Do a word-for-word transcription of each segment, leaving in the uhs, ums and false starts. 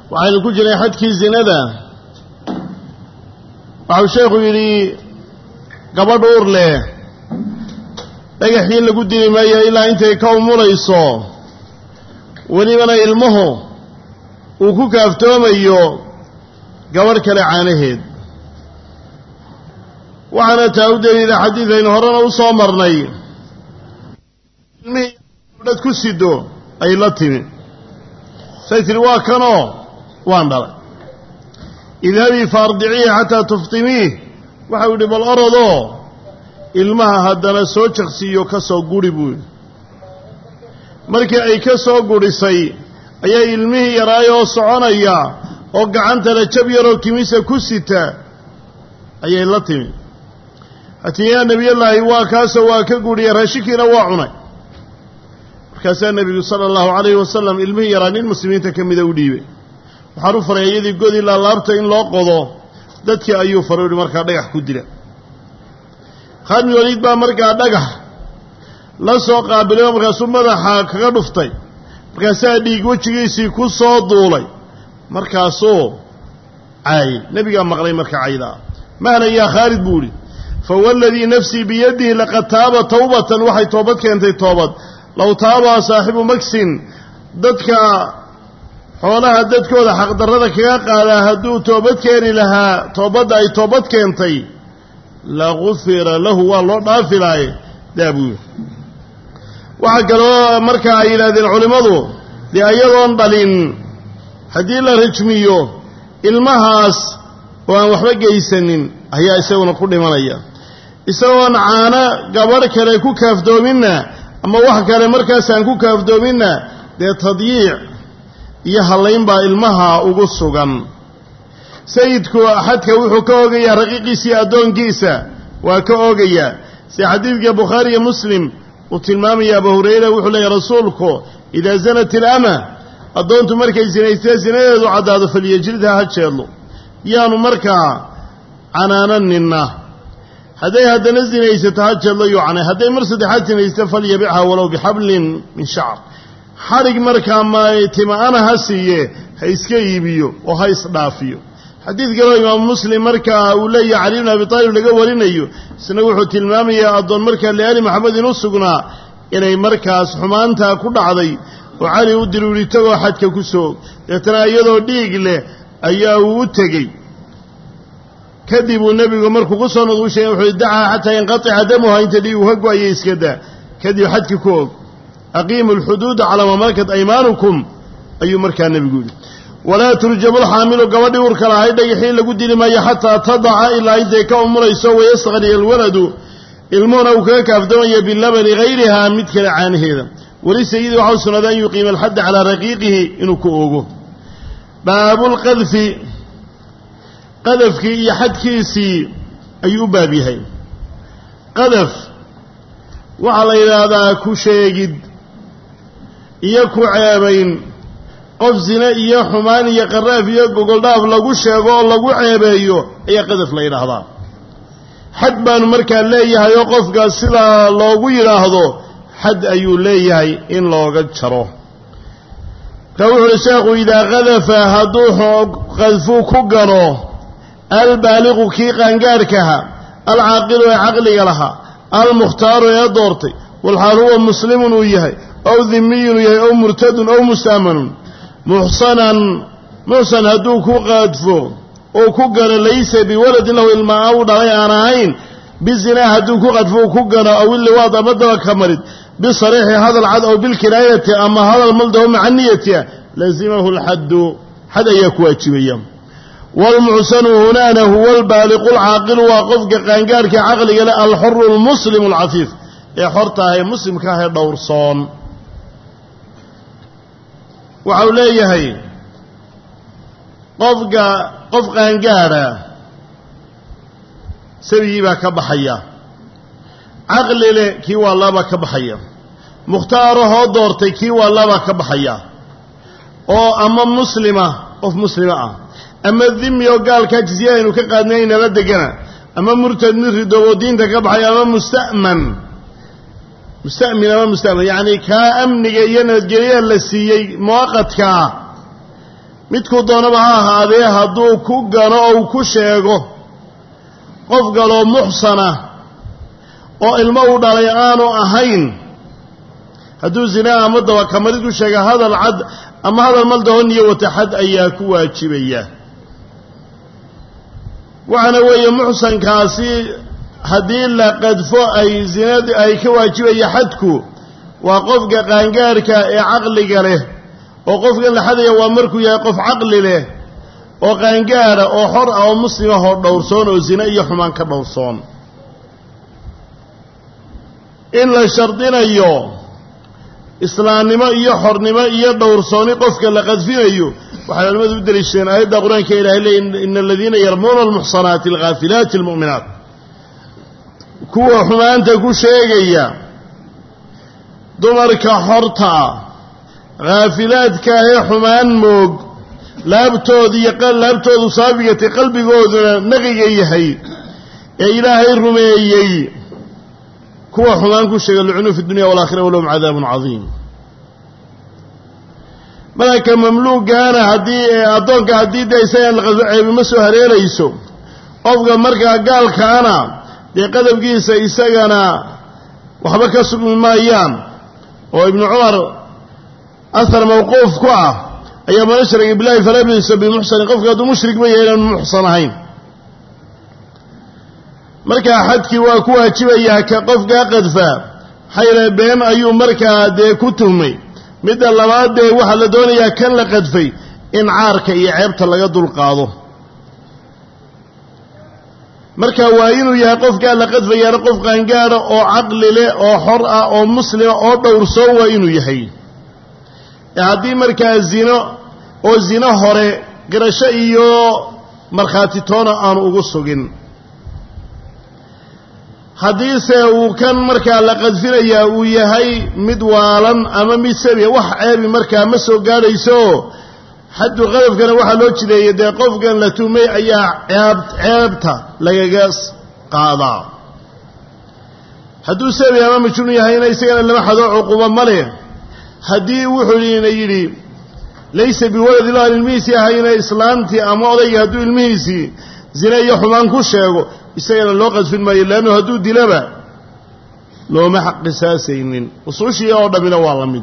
waxaynu ku jiray xadkii zinada waxuu sheekhu yidhi gabadh uur leh dhagaxii lagu dili maayo ilaa intay ka umulayso welibana ilmuhu uu ku kaaftoomayo gabadh kale caanaheed waxaana taa u daliila xadiid aynu horena u soo marnay ilmihii dad ku sido ay la timi say tiri waa kanoo waan dhalay idhabii faardiciihi xataa tuftimiih waxau yidhi bal orodoo ilmaha haddana soo jaqsiiyo ka soo guri buu yidhi markii ay ka soo gudhisay ayaa ilmihii yaraayoo soconaya oo gacantana jab yaroo kimisa ku sita ayay la timi hatii yaa nebiyallaahi waa kaasoo waa ka gudhiya raashinkiina waa cunay markaasaa nebigu sala allahu calayhi wasalam ilmihii yaraa nin muslimiinta ka mida u dhiibay waxaan u faray iyadii godi laalaabta in loo qodo dadkii ayuu faray uhi markaa dhagax ku dila khaalid bin waliid baa markaa dhagax la soo qaabilay oo markaasuu madaxa kaga dhuftay markaasaa dhiig wejigiisii ku soo duulay markaasuu caayay nebigaa maqlay marka caydaa mahlan yaa khaalid buu idhi fawalladii nafsii biyadihi laqad taaba tawbatan waxay toobad keentay toobad low taabaa saaxibu maksin dadka xoolaha dadkooda xaqdarrada kaga qaadaa hadduu toobad keeni lahaa toobadda ay toobad keentay la gufira lahu waa loo dhaafi lahaye daabuu waxaa kaloo marka ay yidhahdeen culimmadu dee ayadoon dhalin haddii la rajmiyo ilmahaas oo aan waxba geysanin ayaa isaguna ku dhimanaya isagoon caano gabadh kale ku kaaftoominna ama wax kale markaasaan ku kaaftoominna dee tadyiic iyo hallayn baa ilmaha ugu sugan sayidku xadka wuxuu ka oogayaa raqiiqiisa iyo addoonkiisa waa ka oogayaa si xadiidka bukhaari iyo muslim uu tilmaamaya abu hurayra wuxuu leeyahy rasuulku idaa zanat ilama addoontu markay sinaystee sinadeedu caddaado falyajridha ha jeedlo yaanu markaa canaananina hadday haddana sinaysato ha jeedlo yuucanay hadday mar saddexaad sinaysto falyabichaa walow bixablin min shacr xadhig markaa tima-ana ha siiye ha iska iibiyo oo ha isdhaafiyo xadiid kaloo imaamu muslim markaa uu leeyahay cali bn abi taalib laga warinayo isna wuxuu tilmaamayaa addoon markaa liaali maxamedin u sugnaa inay markaas xumaantaa ku dhacday oo cali u diruuri tagoo xadka ku soo deetana iyadoo dhiig leh ayaa uu u tegey kadib uu nebigu markuu ku soo noqdu sheegay wuxuu dacaa xataa yanqatica damuha inta dhiigu ka go-ayay iska daa kadib xadkii ku og aqiimu alxuduuda calaa maa malakat aymaanukum ayuu markaa nebigu yidhi walaa turjamu lxaamilu gabadhii urka lahay dhagaxii lagu dili maayo xataa tadaca ilaa intay ka umulayso wayasqari alwaladu ilmuhuna uu kaga kaafdamaya bilabani hayrihaa mid kale caanaheeda weli sayidi waxaa u sugnaaday an yuqiima alxadda calaa raqiiqihi inuu ku oogo baabulqadfi qadafkii iyo xadkiisii ayuu u baab yahay qadaf waxaa la yidhaahdaa ku sheegid iyo ku ceebayn qof zine iyo xumaan iyo qaraaf iyo gogoldhaaf lagu sheego oo lagu ceebeeyo ayaa qadaf la yidhaahdaa xad baanu markaa leeyahay oo qofkaas sidaa loogu yidhaahdo xad ayuu leeyahay in looga jaro ka wuxu uhi sheekhu idaa qadafa hadduu qadfuu ku gano albaaliqu kii qaangaadhkaha alcaaqilu ee caqliga lahaa almukhtaaru ee doortay walxaal huwa muslimun uu yahay ow dimiyun uu yahay ow murtadun ow musta'manun muxsanan muxsan hadduu ku qadfo oo ku gano laysa biwaladin lahu ilmaa u dhalay aan ahayn bizinaa hadduu ku qadfo u ku gano aw illiwaad ama daba ka marid bisariixi hadal cad ow bilkinaayati ama hadal maldaho maca niyatia lazimahu alxaddu xad ayaa ku waajibaya waalmuxsanu hunaana huwa albaaliqu alcaaqilu waa qofka qaangaadhka caqliga leh alxuru almuslimu alcafiif ee xorta ah ee muslimka ah ee dhowrsoon waxau leeyahay qofka qof qaangaadha sabigii baa ka baxaya caqli leh kii waa laba ka baxaya mukhtaarahoo doortay kii waa laba ka baxaya oo ama muslima qof muslima ah ama dimi oo gaalkaa jizya aynu ka qaadnay inala degana ama murtad mid ridoobo diinta ka baxaya ama musta'man musta'min ama musta'man yacni kaa amniga iyo nabadgelyaha la siiyey muwaqadkaa midku doonaba ha ahaadee hadduu ku gano ou ku sheego qof galoo muxsana oo ilmo u dhalay aanu ahayn hadduu zinaa ama dabakamarid ku sheega hadal cad ama hadal maldahoon iyo wata xad ayaa ku waajibaya waxaana weeye muxsankaasi haddii la qadfo ay zinadi ay ka waajibaya xadku waa qofka qaangaarka ee caqliga leh oo qofkan la xadaya waa markuu yahay qof caqli leh oo qaangaara oo xor ah oo muslima oo dhowrsoon oo zina iyo xumaan ka dhowrsoon in la shardinayo islaamnimo iyo xornimo iyo dhowrsooni qofka la qadfinayo waxay culimadu u daliishadeen aayadda qur-aanka ilaahay leeyahay ina aladiina yarmuuna almuxsanaati alghaafilaati almu'minaat kuwa xumaanta ku sheegaya dumarka xorta haafilaadka ee xumaan moog laabtooda iyo laabtoodu saabigatay qalbigooduna naqiga yahay ee ilaahay rumeeyey kuwa xumaan ku sheega lucnuu fi dunya waalaakhira walahum cadaabun cadiim malaka mamluugaana haddii addoonka haddii dee isagaan la qadfo ceebi ma soo hareerayso qofka markaa gaalkaana dee qadabkiisa isagana waxba ka sugmi maayaan oo ibnu cumar ahar mawquuf ku ah ayaa man ashraka billahi falaa bisa bimuxsanin qofka hadduu mushrik ba yahay inaanu muxsan ahayn markaa xadkii waa ku waajibayaa ka qofkaa qadfa xayla been ayuu markaa dee ku tuhmay midda labaad dee waxaa la doonayaa kan la qadfay in caarka iyo ceebta laga dulqaado marka waa inuu yahay qofkaa la qadfayaana qof qaangaara oo caqli leh oo xor ah oo muslima oo dhowrsoon waa inuu yahay haddii markaa zino oo zino hore qirasho iyo markhaati toona aanu ugu sugin haddiise uu kan markaa la qadfinayaa uu yahay mid waalan ama mid sabiya wax ceebi markaa ma soo gaadhayso xaddu qadafkana waxaa loo jideeyay dee qofkan la tuhmay ayaa ceeb ceebta lagaga qaadaa hadduu sabi ama majnuun yahayna isagana lama xado cuquba ma leh haddii wuxuu ina yidhi laysa biwaladi lo aan ilmihiisii ahayna islaantii ama odayga hadduu ilmihiisii zine iyo xumaan ku sheego isagana loo qadfin maayo leannu hadduu dilaba looma xaq qisaasaynin usuushii oo dhammina waa la mid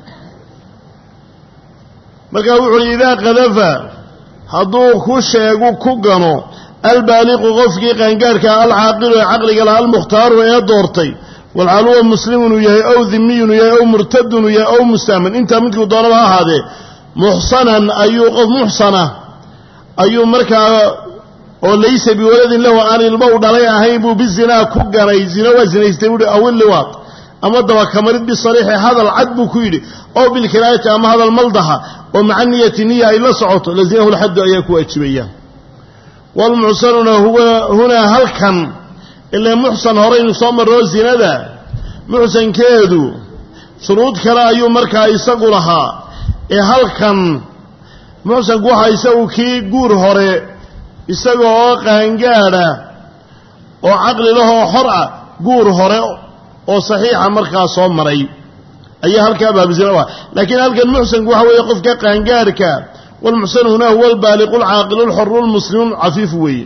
markaa wuxuu uhi idaa qadafa hadduu ku sheegu ku gano albaaliqu qofkii qaangaarka alcaaqilu ee caqliga laha almukhtaaru ee doortay walxaal huwa muslimun uu yahay ow dimiyun uu yahay ow murtadun uu yahay ow mustaaman intaa midkuu doonaba ha ahaadee muxsanan ayuu qof muxsana ayuu markaa oo laysa biwaladin lahu aan ilmo u dhalay ahayn buu bizinaa ku ganay zino waa zinaystay buuhi aw illiwaad ama dabakamarid bisariixi hadal cad buu ku yidhi oo bilkiraayati ama hadal maldaha oo maca niyati niya ay la socoto lazinahu lxaddu ayaa ku waajibaya waalmuxsanuna huwa hunaa halkan ilaa muxsan horaynu soo marroo zinada muxsankeedu shuruud kale ayuu markaa isagu lahaa ee halkan muxsanku waxa isagu kii guur hore isaga oo qaangaadha oo caqli lahoo xor ah guur hore oo saxiixa markaa soo maray ayaa halkaa baabisina u ah laakiin halkan muxsanku waxa weeye qofka qaangaarhka walmuxsanu hunaa huwa albaaliqu alcaaqilu alxoru almuslimu cafiifu weeye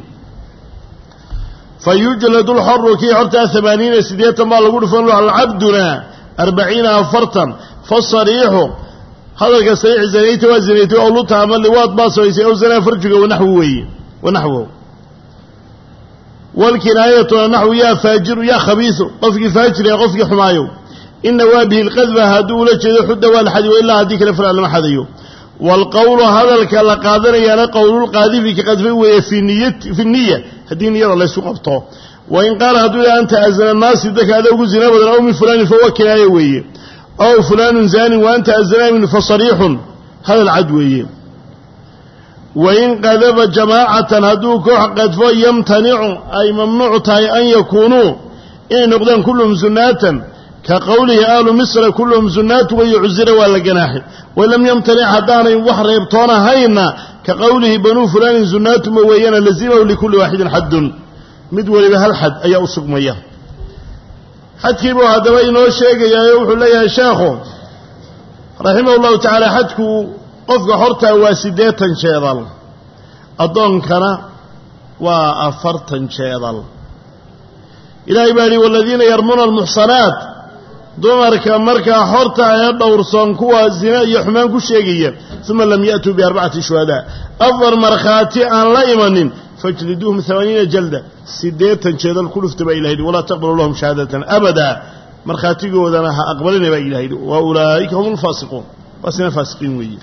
fa yujladu alxoru kii xortaa amaaniina siddeetan baa lagu dhufan alcabduna arbaciina afartan fasariixu hadalka sariix zanayta waa zinaytay ow luta ama liwaad baa samaysay ow zanaa farjiga wanaxwu weeye wanaxwow walkinaayatuna naxwu yaa faajiru yaa khabiisu qofkii faajir ee qofkii xumaayow ina waa bihi lqadfa hadduu ula jeedo xudda waa la xadiyo ilaa haddii kale falaa lama xadayo waalqowlu hadalka la qaadanayaana qowlulqaadifi ka qadfay weeye fi niya haddii niyada laysu qabto wain qaala hadduu yaha anta azna naasi dadka ada ugu zina badan ow min fulaanin fahuwa kinaayo weeye ow fulaanun zaanin wa anta azna min fasariixun hadal cad weeye wain qadafa jamaacatan hadduu koox qadfo yamtanicu ay mamnuuc tahay an yakuunuu inay noqdaan kulluhum zunaatan ka qowlihi ahlu misra kulluhum zunaatu wayuczira waa la ganaaxay walam yamtanic haddaanay wax reebtoonahayna ka qowlihi banuu fulaanin zunaatuma weeyana lazimahu likulli waaxidin xaddun mid weliba hal xad ayaa u sugmaya xadkiibuu haddaba inoo sheegayaayo wuxuu leeyahay sheekhu raximah llahu tacaala xadku qofka horta waa siddeetan jeedal adoonkana waa afartan jeedal ilaahay baa yidhi waladiina yarmuuna almuxsanaat dumarka markaa horta ee dhowrsoon kuwa zina iyo xumaan ku sheegaya uma lam ya'tuu biarbacati shuhadaa afar markhaati aan la imanin fajliduuhum hamaaniina jalda siddeetan jeedal ku dhufta baa ilahay yidhi walaa taqbalu lahum shahaadatan abadaa markhaatigoodana ha aqbalina baa ilahay yidhi wa ulaa'ika hum alfaasiquun waasina faasiqiin weeye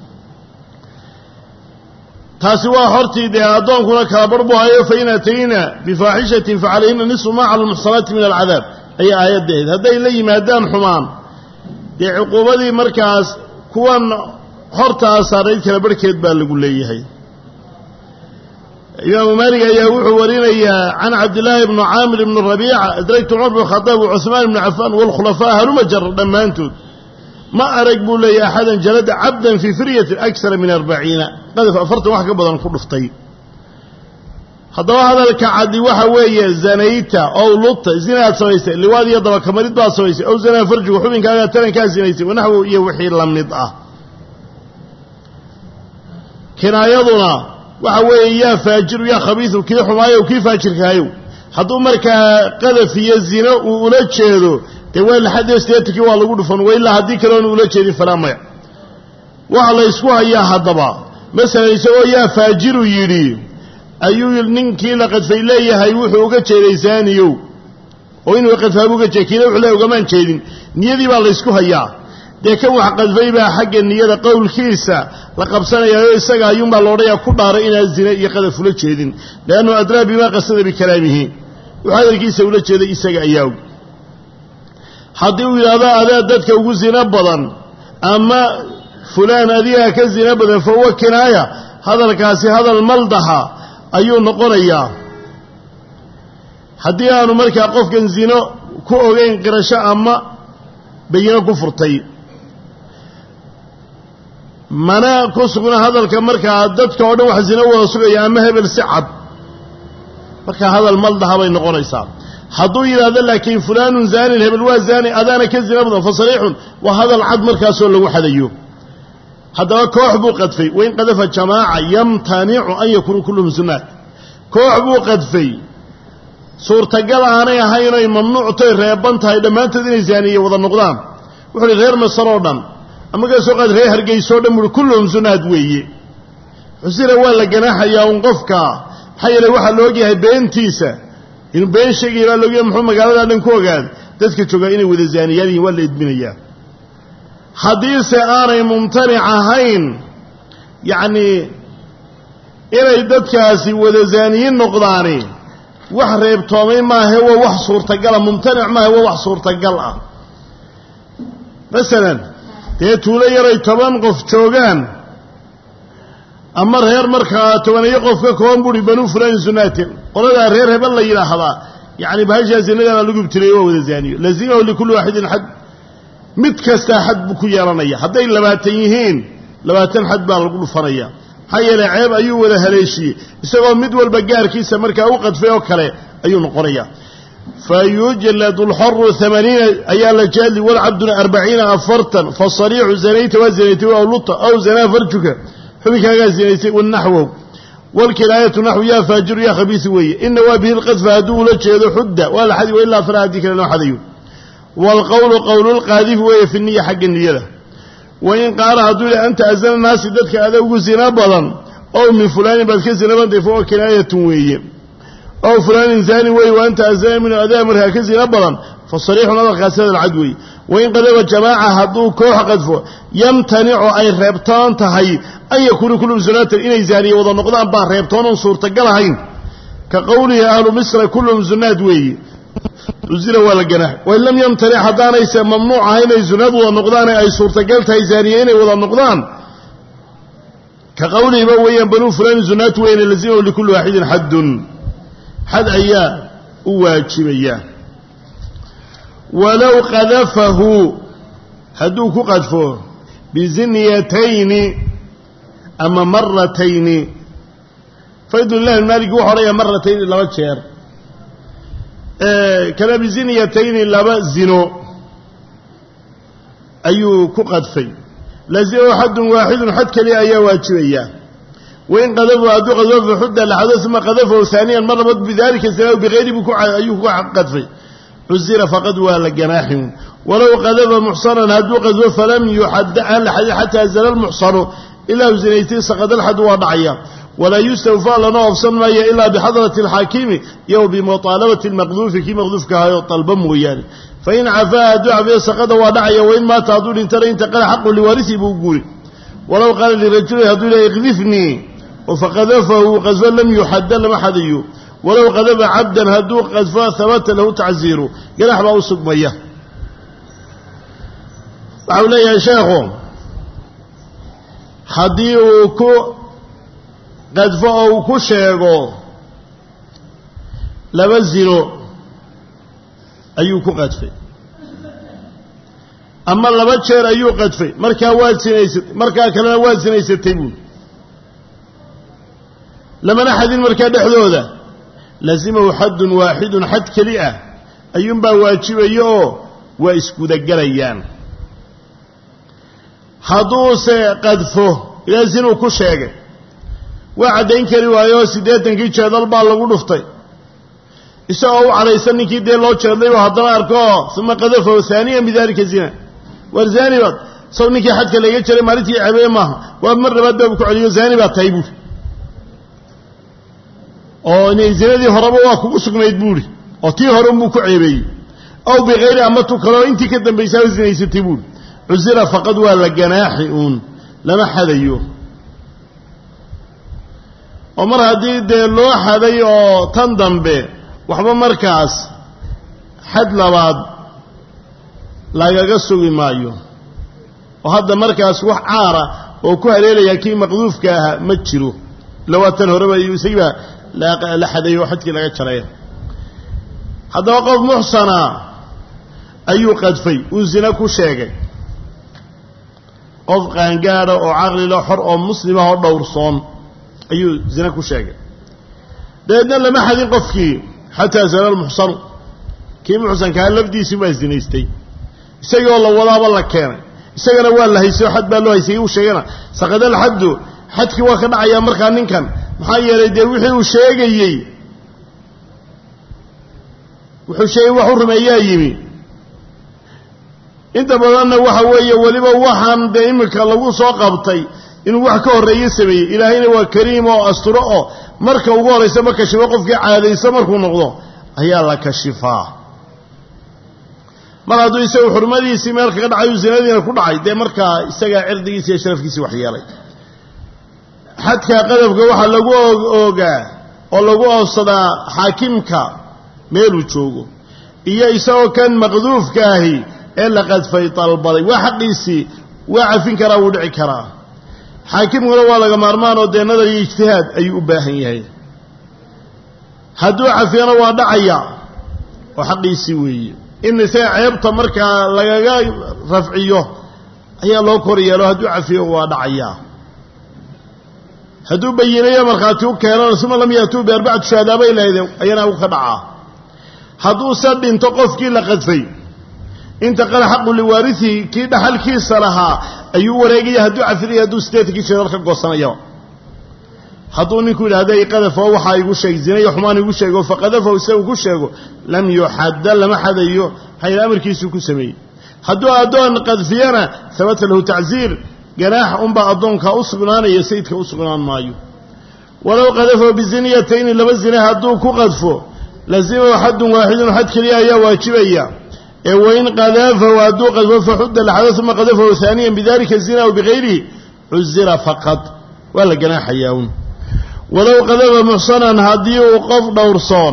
taasi waa hortii dee addoonkuna kala barbu hayo fain atayna bifaaxishatin facalayhina nisfu maa cala almuxsanaati min alcadaab ayaa aayaddeed hadday la yimaadaan xumaan dee cuquubadii markaas kuwan hortaa saarayd kala barhkeed baa lagu leeyahay imaamu maalig ayaa wuxuu warinayaa can cabdillaahi bni caamir ibni rabiica adragtu cumar bn khadaab wacuhmaan ibni cafaan waalkhulafaa haluma jar dhammaantood ma arag buu leeyahy axadan jalada cabdan fii firyatin akara min arbaciina qadaf afartan wax ka badan ku dhuftay haddaba hadalka caddi waxa weeye zanayta ow lutta zinaad samaysay liwaad iyo dabakamarid baad samaysay ow zanaa farjigu xubinkaagaa tarankaa zinaysay wanaxwo iyo wixii la mid ah kinaayaduna waxa weeye yaa faajiru yaa khabiisu kii xumaayow kii faajirkaayow hadduu markaa qadaf iyo zino uu ula jeedo dee waa lixad iyo siddeetankii waa lagu dhufan wa ilaa haddii kaleona ula jeedin falaa maya waxa la ysku hayaa haddaba masalan isagoo yaa faajiru yidhi ayuu ninkii la qadfay leeyahay wuxuu uga jeeday zaaniyow oo inuu qadfaabu uga jeed kiina wuxuu leeyahay ugamaan jeedin niyadii baa la ysku hayaa dee kan wax qadfay baa xagga niyada qowlkiisa la qabsanayaayo isaga ayuunbaa loodhayaa ku dhaaray inaan zine iyo qadaf ula jeedin liannu adraa bimaa qasada bikalaamihi wuxuu hadalkiisa ula jeeday isaga ayaa og haddii uu yidhaahdo adaa dadka ugu zino badan ama fulaan adigaa ka zino badan fa huwa kinaaya hadalkaasi hadal maldaha ayuu noqonayaa haddii aanu markaa qofkan zino ku ogeyn qirasho ama bayino ku furtay mana ku sugna hadalka markaa dadka oo dhan wax zino wada sugaya ama hebel si cad markaa hadal maldaha bay noqonaysaa hadduu yidhaahdo laakiin fulaanun zaanin hebel waa zaani adaana ka zina badan fa sariixun waa hadal cad markaasoo lagu xadayo haddaba koox buu qadfay wain qadafa jamaaca yamtanicu an yakuunu kulluhum sunnaat koox buu qadfay suurtagal aanay ahayn oy mamnuuctoy reeban tahay dhammaantood inay zaaniye wada noqdaan wuxuu uhi reer masar oo dhan ama kasoo qaad reer hargeyso o dhan buuhi kulluhum sunnaat weeye xusina waa la ganaaxayaa un qofka maxaa yeelay waxaa la ogyahay beentiisa inuu been sheegaya baa laogyahay muxuu magaaladaa dhan ku ogaaday dadka joogaa inay wada zaaniyaan yihiin waa la edminayaa haddiise aanay mumtanic ahayn yacnii inay dadkaasi wada zaaniyiin noqdaani wax reebtoomay maahe waa wax suurtagala mumtanic maahe waa wax suurtagal ah masalan dee tuulo yaray toban qof joogaan ama reer markaa tobaniyo qof ka kooban buuhi banuu fulaan sunaatin qoladaa reer hebel la yidhaahdaa yacni bahashaa zinadaana lagu ibtileeyo waa wada zaaniyo lazimahu likulli waaxidin xad mid kastaa xad buu ku yeelanaya hadday labaatan yihiin labaatan xad baa lagu dhufanaya maxaa yeelay ceeb ayuu wada haleeshiyey isagoo mid walba gaarkiisa markaa u qadfay oo kale ayuu noqonayaa fa yujladu alxoru amaniina ayaa la jaadli walcabduna arbaciina afartan fasariixu zanayta waa zinaystay aw luta aw zanaa farjuka xubinkaagaa zinaystay wanaxwow walkinaayatu naxwu yaa faajiru yaa khabiisi weeye ina waa bihi lqadfa hadduu ula jeedo xudda waa la xadi wailaa falaa haddii kale noo xadayo waalqowlu qowlulqaadifi weeye fi niya xagga niyada wain qaala hadduu yihi anta azana naasi dadka ada ugu zina badan ow min fulaanin baad ka zina badantay fa huwa kinaayatun weeye ow fulaanin zaani weeye wa anta azana minhu adaa markaa ka zina badan fa sariixun hadalkaasi hadal cad weeye wain qadaba jamaaca hadduu koox qadfo yamtanicu ay reebtoon tahay an yakuunu kulluhum zunaatan inay zaaniye wada noqdaan baa reebtoonon suurtagal ahayn ka qowlihi ahlu misra kulluhum zunaad weeye uzila waa la ganaax wain lam yamtanic haddaanayse mamnuuc ahay inay zunaad wada noqdaane ay suurtagal tahay zaaniye inay wada noqdaan ka qowlihiba weeyaan banuu fulaanin zunaat weyne lazimahu likulli waaxidin xaddun xad ayaa u waajibaya walow qadafahu hadduu ku qadfo bizinyatayni ama maratayni faydullah maaliki wuxu odhaya maratayni laba jeer kana bizinyatayni laba zino ayuu ku qadfay لازم حد واحد حد كلي أي واجبية وإن قذفه أدو قذفه فحد لحد ثم قذفه ثانيا مرة بذلك السنة بغير بكوع أيوه قذفه عزر فقد ولا جناحهم ولو قذف محصنا هدو قذفه فلم يحد أهل حتى زل المحصن إلا زنيتين سقط الحد وضعيا ولا يستوفى لنا أفصل ما إلا بحضرة الحاكم يو بمطالبة المقذوف كي مقذوف كهايو طلبا موياني فإن عفا هدو عفا سقط وضعيا وإن ما تعدون انترى انتقل حق لوارثي بوقوري ولو قال لرجل هدو لا يقذفني فقذفه قذفا لم يحد لما حديه ولو قذف عبدا هدو قذفا ثبت له تعزيره جناح ما أصب ميه وعلي يا شيخ haddii uu ku qadfo oo uu ku sheego laba zino ayuu ku qadfay ama laba jeer ayuu qadfay markaa waa sinaysatay markaa kalena waa sinaysatay buu lamana xadin markaa dhexdooda lazimahu xaddun waaxidun xad keli ah ayuunbaa waajibayo oo waa isku dagalayaan hadduuse qadfo ilaa sinuu ku sheegay waa caddayn kari waayo siddeetankii jeedal baa lagu dhuftay isagoo u cadhaysan ninkii dee loo jeedlay oo haddana arko uma qadafahu haaniyan bidaalika zina war zaani baad saw ninkii xadka laga jiray maalintii ceebeye maaha waa mar labaad baabu ku celiyo zaani baad tahay buuri oo inay zinadii horeba waa kugu sugnayd buuri oo tii hore unbuu ku ceebeeyey aw bikayri ama tu kaleo intii ka dambaysaa u zinaysatay buuri cusira faqad waa la ganaaxi uun lama xadayo oo mar haddii dee loo xaday oo tan dambe waxba markaas xad labaad lagaga sugi maayo oo hadda markaas wax caara oo ku haleelaya kii maqduufka ahaa ma jiro labaatan horeba iyo isagiiba la xadayo oo xadkii laga jaray haddaba qof muxsana ayuu qadfay uu zina ku sheegay qof qaangaara oo caqli leh xor oo muslima oo dhowrsoon ayuu zina ku sheegay deedna lama xadin qofkii xataa zana almuxsan kii muxsankaa lafdiisii waa zinaystay isagoo la wadaaba la keenay isagana waa la haysay xad baa loo haysay uu sheegana saqad alxaddu xadkii waa ka dhacayaa markaa ninkan maxaa yeelay dee wixii uu sheegayey wuxuu sheegay wax u rumeeyaa yimi inta badanna waxa weeye weliba waxaan dee imika lagu soo qabtay inuu wax ka horreeye sameeyey ilaahayna waa kariim oo asturo oo marka ugu horraysa ma kashifa qofkii caadaysa markuu noqdo ayaa la kashifaa mar hadduu isagu xurmadiisii meel kaga dhacay uu zinadiina ku dhacay dee markaa isagaa cirdigiisi iyo sharafkiisii wax yeelay xadka qadafka waxaa lagu oogaa oo lagu oofsadaa xaakimka meeluu joogo iyo isagoo kan maqduufka ahi ee la qadfay dalbaday waa xaqiisii waa cafin karaa wuu dhici karaa xaakimkuna waa laga maarmaan oo dee nadar iyo ijtihaad ayuu u baahan yahay hadduu cafiyana waa dhacaya oo xaqiisii weeye in isaga ceebta markaa lagaga rafciyo ayaa loo kor yeelo hadduu cafiyo waa dhacayaa hadduu bayinayo markhaati u keenana uma lam yaatuu biarbacati shuhadaa bay lahaydeen ayana u ka dhacaa hadduuse dhinto qofkii la qadfay intaqala xaqu liwaariثihi kii dhaxalkiisa lahaa ayuu wareegaya hadduu cafinayo hadduu siddeetankii jeedal ka goosanaya hadduu ninku yidhahda qadafo waxaa igu sheeg zina iyo xumaan igu sheego faqadafahu isagu ku sheego lam yuxadda lama xadayo hayr amarkiisuu ku sameeyey hadduu addoon qadfiyana habata lahu tacziir ganaax unbaa addoonkaa u sugnaanaya sayidka u sugnaan maayo walow qadafahu biziniyatayni laba zina hadduu ku qadfo lazimahu xaddun waaxidun xad keliya ayaa waajibaya ee wain qadafahu hadduu qadfo faxudda laxada uma qadafahu haaniyan bidalika zina aw bikayrihi cuzira faqad waa la ganaaxayaa un walow qadafa muxsanan haddii uu qof dhowrsoon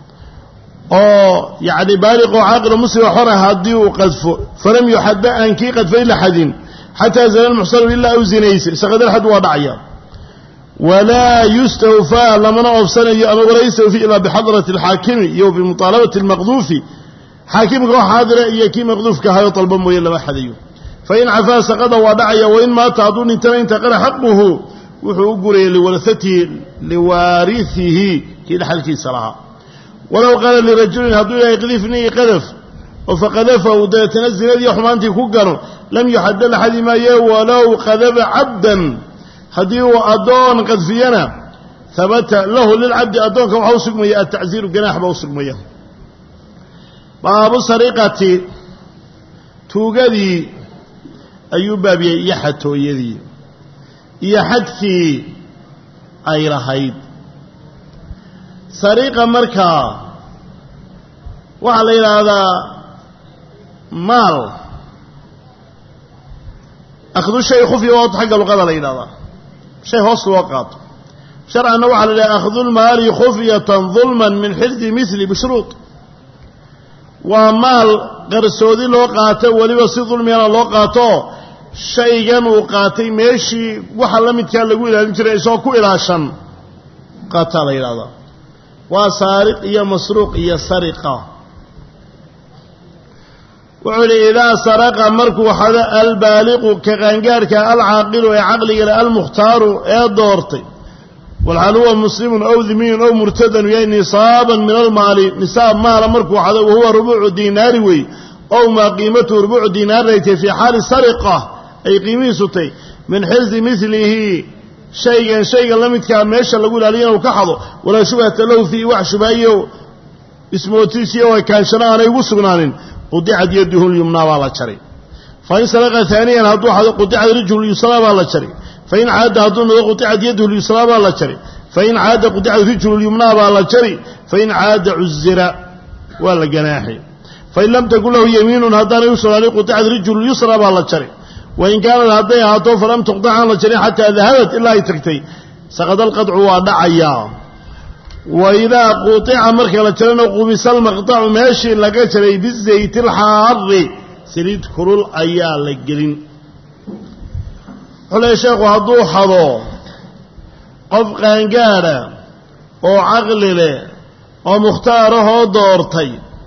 oo yacni baaliq oo caaqil oo muslima xora haddii uu qadfo falam yuxadda aan kii qadfay la xadin xataa zana almuxsanu ilaa u zinaysay saqad alxad waa dhacaya walaa yustawfaa lamana oofsanayo ama walaa yustawfi ilaa bixadrati alxaakimi iyo bimutaalabati almaqduufi xaakimka oo xaadira iyo kii maqduufka ahayo dalba mooye lama xadayo fain cafaa saqada waa dhacaya wain maata hadduu dhintana intaqala xaquhu wuxuu u gurayay liwarasatihi liwaarihihi kii dhaxalkiisa lahaa walow qaala lirajulin hadduu yahay qdifnii qadaf oo faqadafahu dabeetana zinadii xumaantii ku gano lam yuxadda la xadi maaye walow qadaba cabdan haddii uu addoon qadfiyana habata lahu lilcabdi addoonka waxaa u sugmaya atacziiru ganaax baa u sugmaya baabu sariqati tuugadii ayuu baabiyey iyo xatooyadii iyo xadkii ay lahayd sariqa markaa waxaa la yidhaahdaa maal akhdu shay khufya oo xagga luqada la yidhahdaa shay hoos loo qaato sharcanna waxaa la yidhahdaa akhdu lmaali khufyatan dulman min xirdi mili bishruud waa maal qarsoodi loo qaato weliba si dulmiyana loo qaato shaygan uu qaatay meeshii waxa la midkaa lagu ilaalin jiray isagoo ku ilaashan qaataa la yidhahdaa waa saariq iyo masruuq iyo sariqa wuxuu yidhi idaa saraqa markuu xado albaaliqu ka qaangaarka alcaaqilu ee caqliga le almukhtaaru ee doortay walxal huwa muslimun ow dimiyun ow murtadan yahay nisaaban min almaali nisaab maala markuu xado wahuwa rubuucu diinaari wey ow maa qiimatuhu rubuucu diinaaraytay fii xaali sariqa ay qiimihiisu tay min xirsi milihi shaygan shayga la midkaa meesha lagu ilaaliyo inuu ka xado walaa shubhata lahu fiihi wax shubaayo ismootiisiyo oo kaanshana aanay ugu sugnaanin qudicad yaduhu lyumnaa baa la jaray fain saraqa haaniyan hadduu xado qudicad rijhu lyusraa baa la jaray fain caada hadduu nodo qudicad yaduhu lyusraa baa la jaray fain caada qudicad rijhu lyumnaa baa la jari fain caada cuzira waa la ganaaxi fain lam takun lahu yamiinun haddaanay u sugnaanin qudicad rijhu lyusraa baa la jaray wain kaanad hadday ahaato falam tuqdac aan la jarin xataa dahabat ilaa ay tagtay saqada alqadcu waa dhacayaa wa idaa qutica marka la jarana qubisa almaqtacu meeshii laga jaray bizayti alxaari saliid kulul ayaa la gelin wuxuu leeya sheekhu hadduu xado qof qaangaadha oo caqli leh oo mukhtaarahoo doortay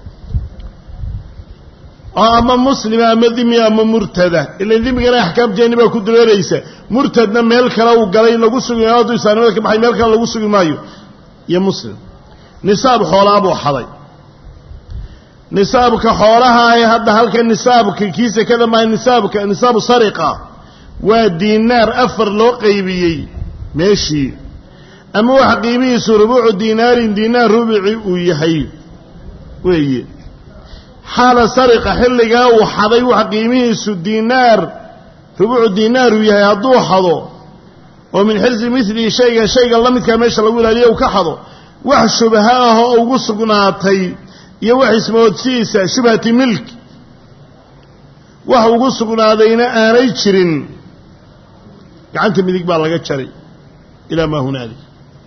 oo ama muslima ama dimi ama murtada ilan dimigana axkaamteenni baa ku dareeraysa murtadna meel kale uu galay lagu sugi maayo hadduu islaamnimada ka baxay meel kale lagu sugi maayo iyo muslim nisaab xoolaa buu xaday nisaabka xoolaha ee hadda halka nisaabka kiisa ka dhammaay nisaabka nisaabu sariqa waa diinaar afar loo qaybiyey meeshii ama waxa qiimihiisu rubuucu diinaarin diinaar rubici uu yahay weeye xaala sariqa xilligaa uu xaday waxa qiimihiisu diinaar rubuucu diinaar uu yahay hadduu xado oo min xirsi milihi shayga shayga la midkaa meesha lagu ilaaliyo uu ka xado wax shubha ah oo ugu sugnaatay iyo wax ismoodsiisa shubhati milk wax ugu sugnaadayna aanay jirin gacanta midig baa laga jaray ilaa maa hunaalik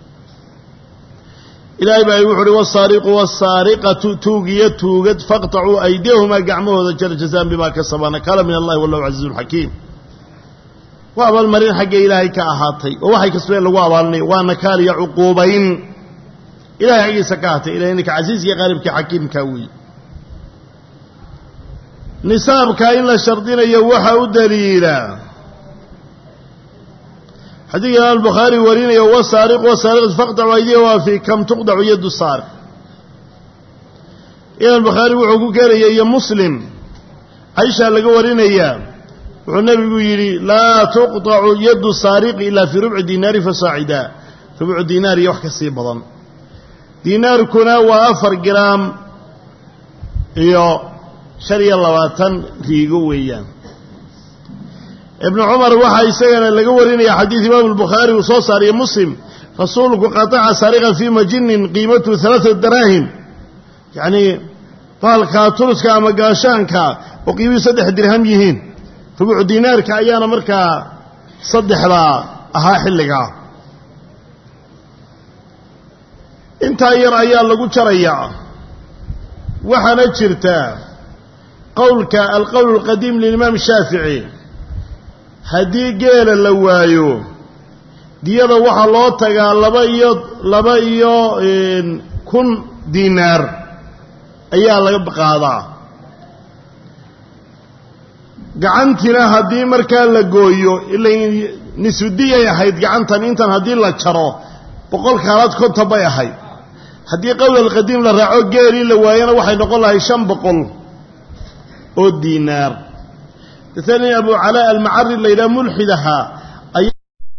ilaahay baa wuxu uhi wasaariqu wasaariqatu tuugiyo tuugad faqtacuu aydiyahumaa gacmahooda jar jazaan bimaa kasabaa nakaala min allahi wallahu casiizun xakiim waa abaalmarin xagga ilaahay ka ahaatay oo waxay kasbeen lagu abaalinaya waa nakaal iyo cuquubayn ilahay xaggiisa ka ahaatay ilahay ninka casiiska qaalibka xakiimka weeye nisaabka in la shardinayo waxa u daliila xadiidka imaam albukhaari warinaya wasaariqu wasaariqatu faqtacu aydiyahumaa fii kam tuqdacu yadu saariq imaam albukhaari wuxuu ku keenaya iyo muslim caishaa laga warinayaa wuxuu nebigu yidhi laa tuqطacu yadu saariqi ilaa fii rubci diinaari fasaacida rubcu diinaar iyo wax ka sii badan diinaarkuna waa afar giraam iyo shan iyo labaatan riigo weeyaan ibnu cumar waxaa isagana laga warinaya xadiid imaamu albukhaari uu soo saariye muslim rasuulku qataca saariqan fii majinin qiimatuhu halaata daraahim yacnii baalkaa tuluska ama gaashaanka oo qiimihii saddex dirham yihiin rubuucu diinaarka ayaana markaa saddexdaa ahaa xilligaa intaa yar ayaa lagu jarayaa waxaana jirta qowlka alqowl alqadiim lilimaam shaafici haddii geela la waayo diyada waxaa loo tagaa laba iyo laba iyo kun diinaar ayaa laga qaadaa gacantina haddii markaa la gooyo ila nisudiyay ahayd gacantan intan haddii la jaro boqol kaalaad konton bay ahayd haddii qowl alqadiim la raaco geelii la waayana waxay noqon lahay shan boqol oo diinaar ثاني أبو علاء المعري اللي ملحدها أي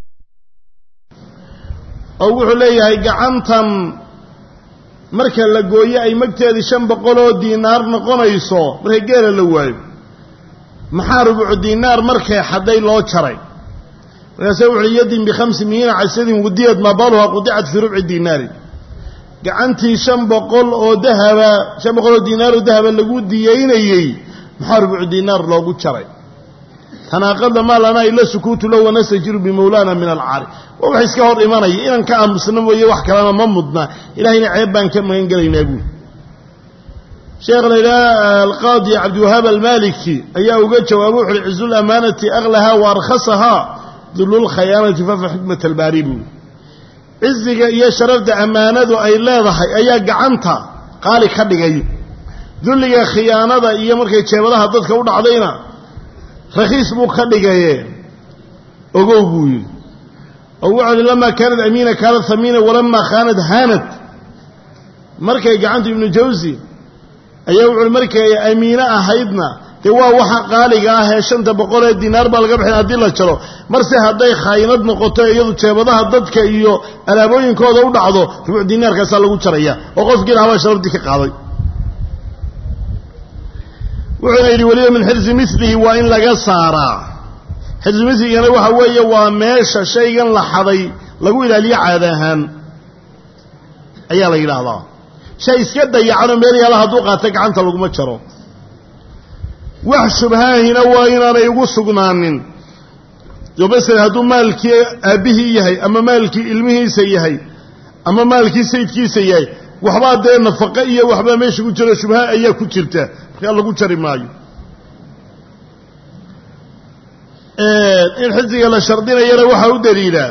أو وحليه هي قعنتم marka la gooyo ay magteedi shan boqol oo diinaar noqonayso markay geela la waayo maxaa rubuc diinaar markay xaday loo jaray walaasay wuxuu yadin bi khamsimiina asadin wadiyad ma baluha qudicad fi rubuc diinaar gacantii shan boqol oo dahaba shan boqol oo diinaar oo dahaba lagu diyeynayay maxaa rubuc diinaar loogu jaray تناقض ما لنا إلا سكوت لو ونستجير بمولانا من العار ووحي iska hor imanay inaan ka aamusno way wax kalena ma mudna ilaahayna ceebaan ka magan galayna buu sheekh layla alqaadi abd wahab almaliki ayaa uga jawaabo wuxuu izul amanati aghlaha wa arkhasaha dhulul khiyanati fa hikmat albari buu iziga iyo sharafda amaanadu ay leedahay ayaa gacanta qaali ka dhigay dhulliga khiyaanada iyo markay jeebadaha dadka u dhacdayna رخيص بو خدغايه اوغو بو او وعد لما كانت امينه كانت ثمينه ولما خانت هانت markay gacanta ibn jawzi ayaa wuxuu markay amiina ahaydna tii waa waxa qaaliga ah ee shan boqol ee diinaar baa laga bixin hadii la jaro marse haday khaynad noqoto iyadu jeebadaha dadka iyo alaabooyinkooda u dhacdo rubuc diinaarkaas lagu jaraya oo qofkii haba sharafdi ka qaaday وعلى ولي من حرز مثله وإن لقى سارا حرز مثله يعني وحوية وماشى شيئا لحظي لقوا إلى لي عادهان أيها لإله الله شيء سكده يعلم بيري الله دوقاتك عنك لقمة شرو وحشب هاهنا وإن أنا يقصق نانين يبسر هدو مالكي أبيه يهي أما مالكي إلمه سيهي أما مالكي سيدكي سيهي وحبا دين نفقية وحبا ماشي كتير شبهاء أيها كتيرته يلا قلت شري مايو إن حزق الله شردين يروحه دليلا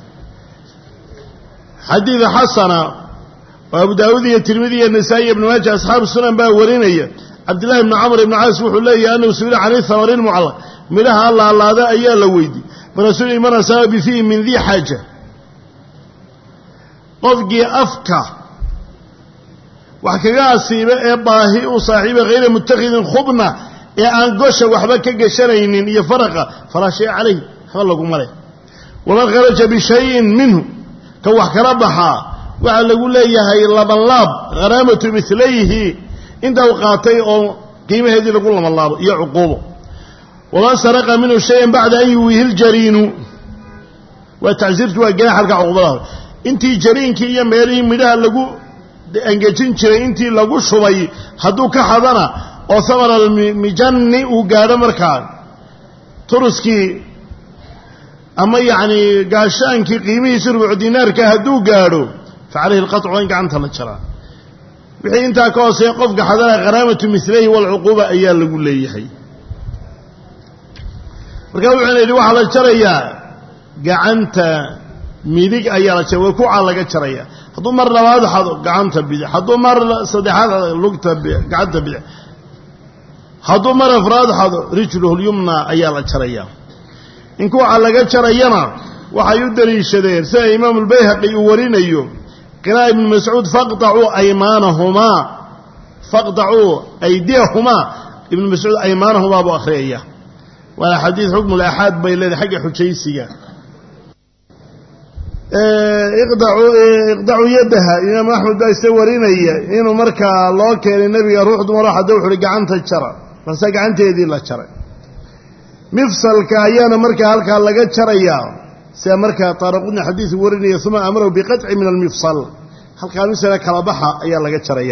حديث حسن وأبو داود الترمذي النسائي ابن ماجه أصحاب السنن باورين عبد الله بن عمرو بن عاص وحول الله أنه سئل عن الثمرين المعلق ملها الله الله هذا أيها لويدي فرسول من أصاب فيه من ذي حاجة قفقي أفكى وحكا أصيبه باهي وصاحبه غير متخذ خبنا أن قش وحبك قشرين يفرق فلا شيء عليه خلقوا عليه ومن خرج بشيء منه كوحك ربحا وعلى يقول لي هاي اللبنلاب غرامة مثليه انت وقاتي او قيمة هذه لقول لهم الله يا عقوبه ومن سرق منه شيء بعد أن يويه الجرين وتعزيرت وقاها حرق عقوبه انتي جرينك يا ميرين مدها لقو angajin jiray intii lagu shubay haduu ka xadana oo samar mijanni uu gaaro markaa turuski ama yaani gaashaankii qiimihiisa rubuc diinaarka haduu gaaro فعليه القطع وين قعنت la jara wixii inta ka hoosay qofka xadana qaraamatu mislihi wal uquba ayaa lagu leeyahay marka wuxuu leeyahay waxa la jaraya gacanta midig ayaa la jaray ku aan laga jaraya haduu mar labaad xado gacanta bidix haduu mar saddexaad lugta gacanta bidix haduu mar afraad xado rijluhu yumna ayaa la jaraya in ku aan laga jarayana waxay u daliishadeen sida imaam al-bayhaqi uu warinayo qira ibn mas'ud faqta'u aymanahuma faqta'u aydihuma ibn mas'ud aymanahuma bu akhriya wala hadith hukm al-ahad bayla xaqa xujaysiga اقدعوا اقدعوا يدها إمام أحمد دا يسورينيا إنه مركا الله كان النبي روح دمر حد وحر قعنت الشرع بس قعنت يدي الله الشرع مفصل كايانا مركا هلكا لقى الشرع سي مركا طارقنا حديث ورينيا ثم أمره بقطع من المفصل هلكا مثلا كلابحة أيا لقى الشرع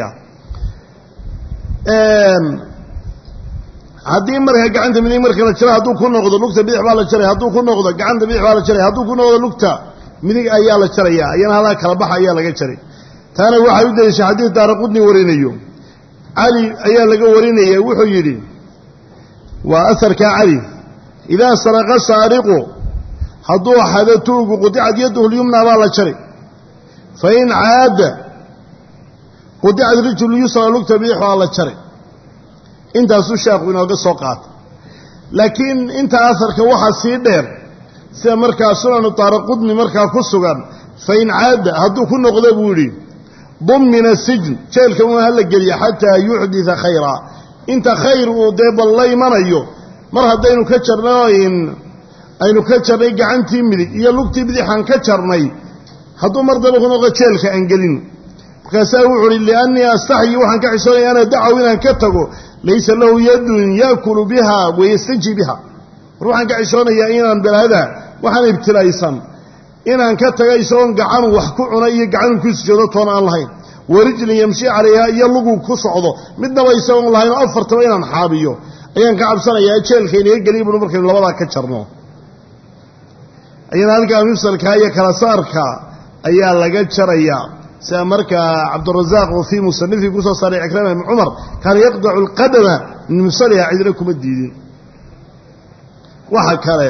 هدي مركا قعنت من مركا الشرع هدو كون نقض لقطة بيح بالا الشرع هدو كون نقض قعنت بيح بالا الشرع هدو كون نقض لقطة midig ayaa la jaraya ayana hada kala baxa ayaa laga jaray taana waxa uu deeshay xadiis daaraqudni warinayo ali ayaa laga warinaya wuxuu yiri waa asarka ali ila saraqa sariqu haduu xadatuugu qudicad yadu yumna baa la jaray fa in aada qudicad rijlu yusra lugta biix waa la jaray inta soo shaaqo inooga soo qaat laakiin inta asarka waxa sii dheer sida markaa sunan taaraqudni markaa ku sugan fayn aada haduu ku noqdo buuri ضمن السجن jeelka uu hal galiya hatta yuhditha khayra inta khayr uu deeballay manayo mar haddaynu ka jarnay in aynu ka jarnay gacantii midig iyo lugtii bidixaan ka jarnay hadduu mar daba ku noqdo jeelka aan gelin markaasaa wuxuu uhi liannii astaxyi waxaan ka xishoonaya ana dacaw inaan ka tago laysa lahu yadun yaakulu biha wayastanji biha war waxaan ka xishoonayaa inaan balaada waxaan ibtilaysan inaan ka taga isagoon gacan wax ku cuna iyo gacan ku sujuudo toona aan lahayn warijlin yamshi calayha iyo lugu ku socdo midnaba isagoon lahayn oo afartaba inaan xaabiyo ayaan ka cabsanayaa jeelka inaga geliya buu markaynu labadaa ka jarno ayana halkaa mifsalka iyo kala saarka ayaa laga jarayaa sida markaa cabdurazaaq oo fii musanifii kusoo saaray cikrama ibn cumar kaana yaqdacu alqadama min mifsaliha cidna kuma diidin waxa kale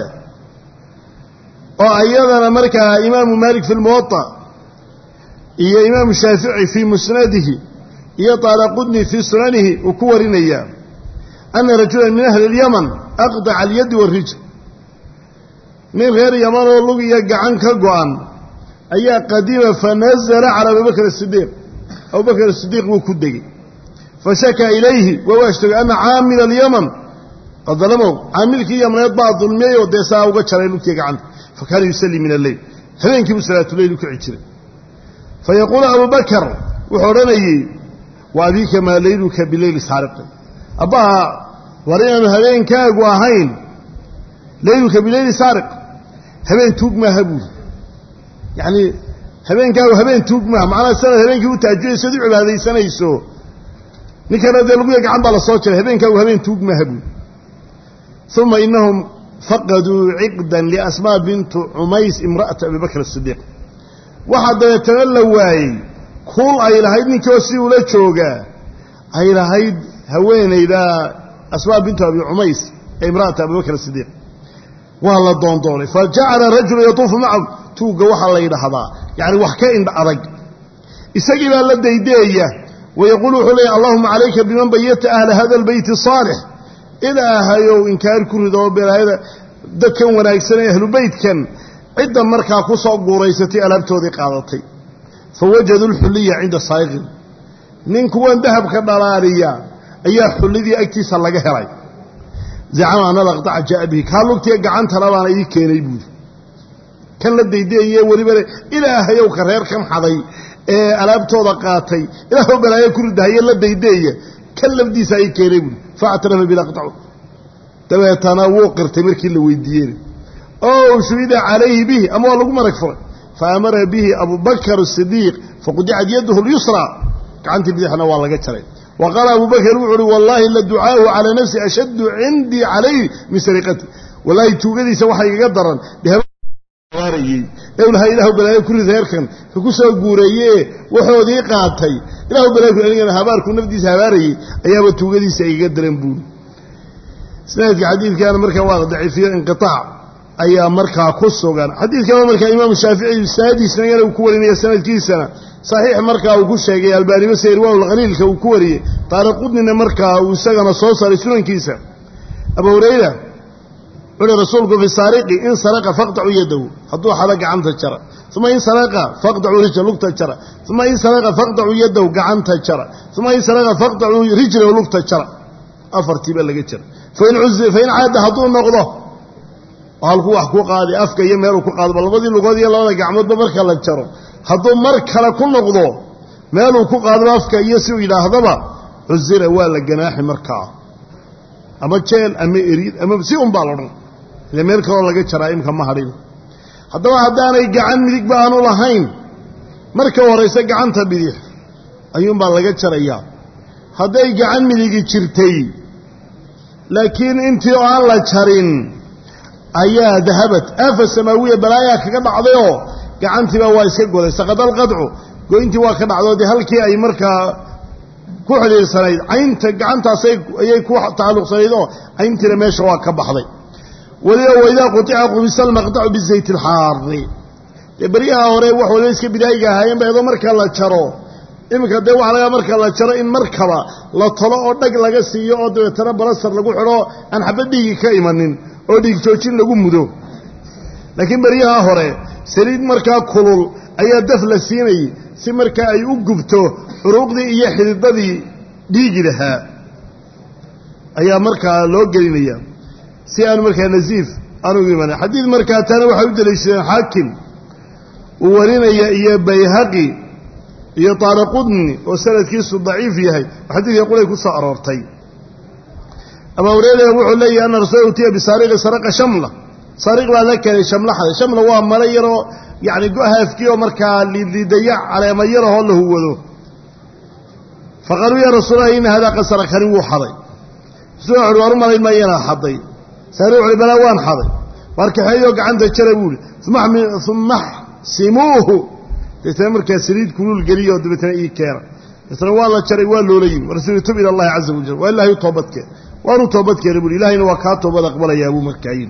oo ayadana markaa imaamu maalik fi lmuwaطa iyo imaamu shaafici fii musnadihi iyo daaraqudni fii sunanihi uu ku warinaya ana rajulan min ahli اlyaman aqdaca alyadi warijl nin reer yaman oo lug iyo gacan ka go-an ayaa qadima fanazla cala abubakr asidiiq abubakr asidiiq wuu ku degey fashakaa ilayhi waa u ashtogay ana caamil alyaman qad dalamow caamilkii yamaneed baa dulmiyey oo dee saa uga jaray lugtii gacanta fakaana yusalli min alleyl habeenkii buu salaatuleyl u kici jiray fayaquulu abubakar wuxuu odhanayey wa abiika maa layluka bileyli saariqin abbaha war inaanu habeenkaagu ahayn layluka bileyli saariq habeen tuug maaha buuri yacnii habeenkaagu habeen tuug maaha macnaha sanad habeenkii u taajudayso ad u cibaadaysanayso ninkana dee laguya gacan baa la soo jaray habeenkaagu habeen tuug maaha buuri uma inahum faqaduu ciqdan liasmaa bintu cumays imra'ata abibakr asidiiq waxaa dabeetana la waayey kuul ay lahayd ninkiioo si ula joogaa ay lahayd haweenayda asmaa bintu abi cumays ee imra'ata abibakr asidiiq waa la doondoonay fa jacala rajulu yatuufu macahum tuugga waxaa la yidhaahdaa yacni wax ka indha adag isagii baa la daydeeya wayaquulu wuxuu leeyahy allahuma calayka biman bayata ahla hada albeyti saalix ilaahayow inkaar ku ridoo belaayada dadkan wanaagsan ee ahlu beytkan cidda markaa ku soo guuraysatay alaabtoodii qaadatay fa wajaduu lxulliya cinda saa'iqin nin kuwan dahabka dhalaaliya ayaa xullidii agtiisa laga helay zacama ana laqdaca jaa'a bihi kaa lugtiya gacantana baana ii keenay buuri kan la daydeeye welibana ilaahayow ka reer kan xaday ee alaabtooda qaatay ilaahow balaayo ku ridahaye la daydeeya kan lafdiisa ii keenay buuri faactarafa bilaqdacu dabeetana wuu qirtay markii la weydiiyeen oo shuhida calayhi bihi ama waa lagu marag furay faamara bihi abubakr asidiiq faqudicad yaduhu lyusra gacantii bidixna waa laga jaray wa qaala abubakr wuxu uhi wallaahi la ducaa'uhu calaa nafsi ashaddu cindii calayhi min sariqati wallaahi tuugadiisa waxaa igaga daran habaarayey ee lahaa ilaahu balaayo ku rid reerkan ka ku soo guureeyee waxoodii qaatay ilaahu balaayo anigana habaarku nafdiisa habaarayey ayaaba tuugadiisa igaga daran buuri sanadka xadiidkaana markaa waa daciifiyo inqiaac ayaa markaa ku sugan xadiidkaba markaa imaamu shaafici saadiisna yana uu ku warinaya sanadkiisana saxiix markaa uu ku sheegay albaaniba se irwaa'ulkhaliilka uu ku wariyey daaraqudnina markaa uu isagana soo saaray sunankiisa abu hurayra wuxuuhi rasuulku fi saariqi in saraqa faqdacu yadahu hadduu xado gacanta jara uma in saraqa faqdacu rijla lugta jara uma in saraqa faqdacu yadahu gacanta jara uma in saraqa faqdacu rijlahu lugta jara afartiiba laga jara fain fain caada hadduu noqdo halkuu wax ku qaaday afka iyo meeluu ku qaado labadii lugood iyo labada gacmoodba marka la jaro hadduu mar kale ku noqdo meeluu ku qaado afka iyo si uu yidhaahdaba cusira waa la ganaaxi markaa ama jeel ama eriid ama si un baa laodhan ile meel kaloo laga jaraa imka ma hadhin haddaba haddaanay gacan midigba aanu lahayn marka horayse gacanta bidix ayuunbaa laga jarayaa hadday gacan midigi jirtay laakiin intii oo aan la jarin ayaa dahabad aafa samaawiya balaayaa kaga dhacdayoo gacantiiba waa iska goday saqadalqadcu goyntii waa ka dhacdoo dee halkii ay markaa ku xidhiirsanayd caynta gacantaas ayay ku tacalluqsanayd oo cayntiina meesha waa ka baxday weliba waidaa qutica qubisa almaqdacu bizayt alxaari dee beryaha hore wax waliba iska bidaayiga ahaayeen ba iyadoo marka la jaro iminka dee waxa laga marka la jaro in markaba la talo oo dhag laga siiyo oo dabeetana balasar lagu xidho aan xabad dhiigi ka imanin oo dhiig joojin lagu mudo laakiin beryaha hore saliid markaa kulul ayaa daf la siinayay si markaa ay u gubto curuuqdii iyo xididadii dhiigi lahaa ayaa markaa loo gelinaya si aanu markaa nasiif aanu ugu imanin xadiid markaa taana waxay u daliishadeen xaakim uu warinaya iyo bayhaqi iyo taariqudni oo sanadkiisu daciif yahay xadiidka qulay ku soo aroortay Abu Hurayra wuxuu leeyahay anna rasuulku utiya bisaariqi saraqa shamla saariq baa la keenay shamla xaday shamla waa mala yaro yani go'aafkii oo markaa liidaya caleema yaro oo la huwado faqalu ya rasuulallahi in hada qasara kari wuu xaday soo war malay ma yana xaday saariq wali bala waan xaday markaxeeyo gacanta jaray buu thumma thumma simuhu dadka markaa saliid kulul galiyo dibadna ii keena isla waa la jaray waa loolay rasuulku tub ila allah azza wa jalla wallahi toobadke waanu toobadkeena buu ilaahayna waa ka toobad aqbalaya buu markaayin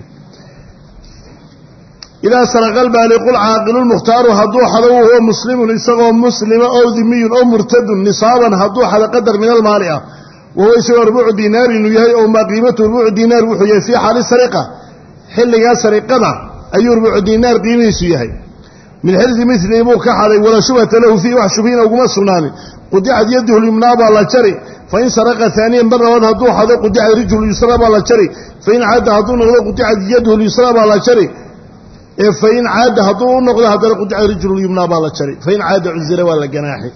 ila sarqal baaliqul aaqilul mukhtaar hadu hada huwa muslimun isagoo muslima oo dhimiyun oo murtadun nisaban hadu hada qadar min almaali ah وهو يسوى ربع دينار إنه يهي أو ما قيمته ربع دينار وحو في حال السرقة حلقة سرقة أي ربع دينار قيمه يهي من حرز مثل يبوك كحالي ولا شبهة له فيه وحشبين أو قمص صناني قدعت يده اليمنى على الشري فإن سرق ثانيا برا وضع دوح هذا قدعت رجل اليسرى على الشري فإن عاد هدون هذا قدعت يده اليسرى على الشري فإن عاد هدون هذا قدعت رجل اليمنى على الشري فإن عاد عزر ولا جناحي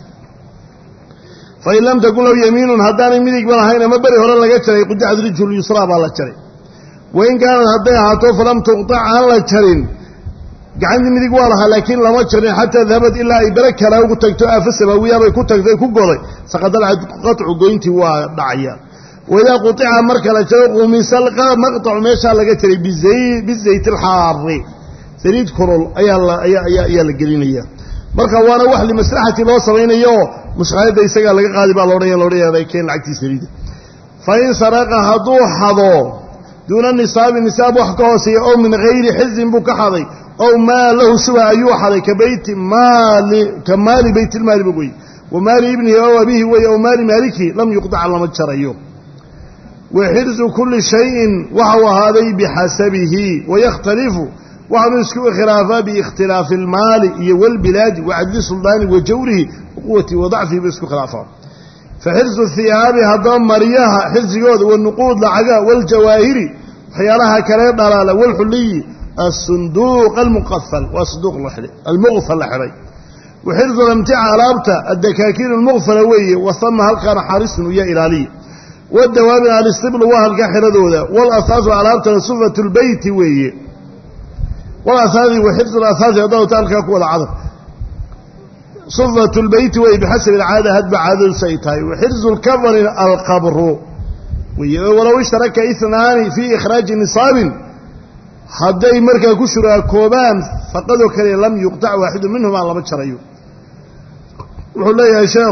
فإن لم تكن له يمين هدان ميدك بلا هينا ما بري هورا laga jaray qudcad rijul yusra baa la jaray wayn kaan haday haato falam tuqta ala jarin gacan midig waa laha laakiin lama jarin hatta dhabad ila ay baraka la ugu tagto afsaba wiyaabay ku tagtay ku goday saqadal qat'u goynti waa dhacaya wada qut'a marka la jaro qumisal maqta' meesha laga jaray bizay bizayt al-harri sariid kulul ayaa ayaa ayaa la gelinaya marka waana wax li maslaxati loo sameeyo mushahada isaga laga qaadi baa loo dhayay loo dhayay keen lacagtii sariida fa in saraqa hadu hado duna nisaab nisaab wax ka hooseeyo oo min ghayri hizin bu ka haday oo ma lahu shuba ayu haday ka bayti mali kamali bayti almal bugoy wa mali ibni aw abihi wa aw mali maliki lam yuqta' lama jarayo wa hirzu kulli shay'in wa huwa hadai bihasabihi wa yakhtalifu وعن اسكو خلافه باختلاف المال والبلاد وعدل السلطان وجوره وقوته وضعفه باسكو خلافه فحرز الثياب هذا مريها حرز يود والنقود لعقاء والجواهر حيالها كلام ضلاله والحلي الصندوق المقفل والصندوق الحلي المغفل الحلي وحرز الامتعه علابته الدكاكين المغفله وهي وصمها كان حارس ويا الالي والدواب على الاستبل وهلك خردوده والاثاث علابته صفه البيت وهي والأثاث وحفظ الأثاث يضعه تالك أقوى العظم صفة البيت وهي بحسب العادة هدب عادل سيطاي وحفظ الكبر القبر ولو اشترك إثنان في إخراج نصاب حدي مركا كشرى كوبان فقدوا كري لم يقطع واحد منهم على بشريه وحول لي يا شيخ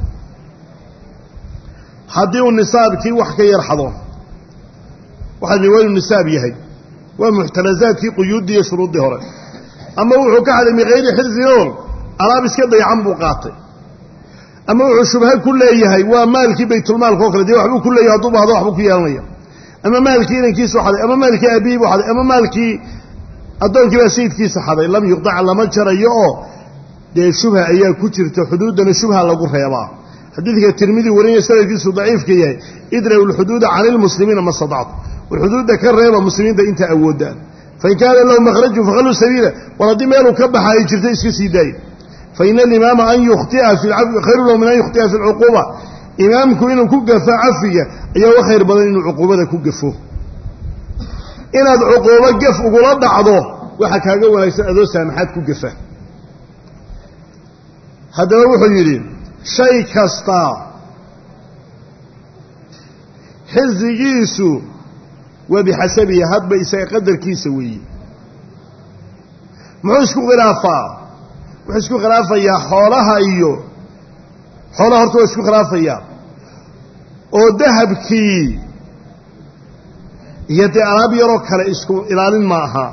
حديوا النصاب كي وحكي يرحضون وحد يوين النصاب يهي ومحترزات في قيود دي شروط دي هوري أما وحو كحد من غير حرز يوم ألا بسكده يعمبو قاطع أما وحو الشبهات كلها يهي ومالكي بيت المال خوكرة دي وحبو كلها يهضوبها هذا وحبو كيانية أما مالكي ننكيس وحدي أما مالكي أبيب وحدي أما مالكي الدول كما سيد كيس حدي لم يقضع على مجرى يؤو دي الشبهة أيها كترت حدودنا الشبهة لقرها يبا حديثك الترمذي ورين سنة كيس ضعيف كيهي إدروا الحدود عن المسلمين ما استطعت والحدود ده كان ريبا مسلمين ده انت أودان فإن كان له مخرج فخلوا سبيله ولدي ماله كبحا يجرتي اسكسي داي فإن الإمام أن يخطئ في العفو خير له من أن يخطئ في العقوبة إمامك إنه كقفا عفية أيها خير بدل إنه عقوبة ده كقفوه إن هذا عقوبة قف وقلت عضوه وحكا قوة يسألوا سامحات كقفا هذا هو حجرين شيء كستا حزي جيسو وبحسبه هذا بيسا يقدر كيسوي محسكو غلافة محسكو غلافة يا حولها ايو حولها هرتو اسكو غلافة يا او دهب كي يدي عربي روكال اسكو الالين معها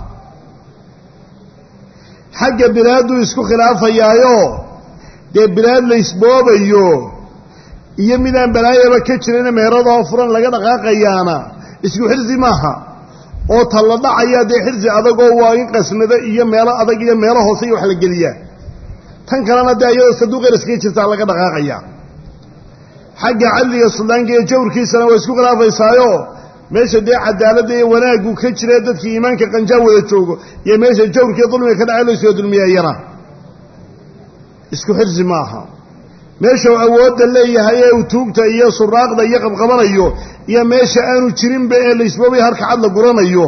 حق بلادو اسكو غلافة يا يو دي بلاد ليسبوب ايو يمينان بلايا بكتشرين مهرضها فران لقد غاقيانا isku xirsi maaha oo talada ayaa de xirsi adag oo waa in qasnada iyo meelo adag iyo meelo hoose wax la geliyaa tan kalena de ayada saduuq iska jirta laga dhaqaaqaya xagga caliga suldaanka iyo jawrkiisana waa isku khilaafaysaayoo meesha dee cadaaladda iyo wanaaggu ka jira dadkii iimaanka qanjaa wada joogo iyo meesha jawrkiiyo dulmiga ka dhacay laysoo dulmiyayana isku xirsi ma aha meeshuu awoodda leeyahay ee uu tuugta iyo suraaqda iyo qabqabanayo iyo meesha aanu jirinba ee laysboobay harka cad la guranayo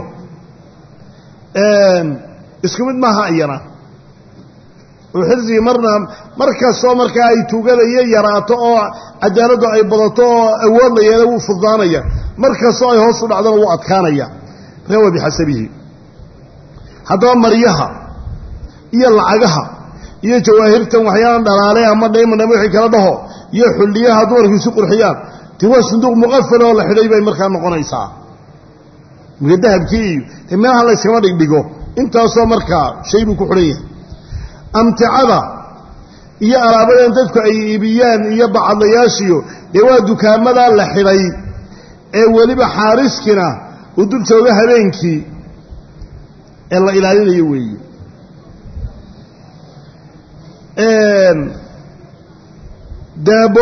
isku mid maaha iyana oo xirsigii marna mar kastoo markaa ay tuugada iyo yaraato oo cadaaladdu ay badato oo awood la yeela wuu fudaanaya mar kastoo ay hoos u dhacdana wuu adkaanaya markaa waa bixasabihi haddaba maryaha iyo lacagaha iyo jawaahirtan waxyaalan dhalaalay ama dhayman ama wixii kala dhaho iyo xulliyaha dumarku isu qurxiyaan ti waa sunduuq muqafal oo la xidhay bay markaa noqonaysaa marka dahabkii iyo meelaha la yskama dhigdhigo intaasoo markaa shay buu ku xidhan yahay amticada iyo alaabadan dadku ay iibiyaan iyo bacadlayaashiyo dee waa dukaamadaa la xidhay ee weliba xaariskina uu dul jooga habeenkii ee la ilaalinayo weeye daabo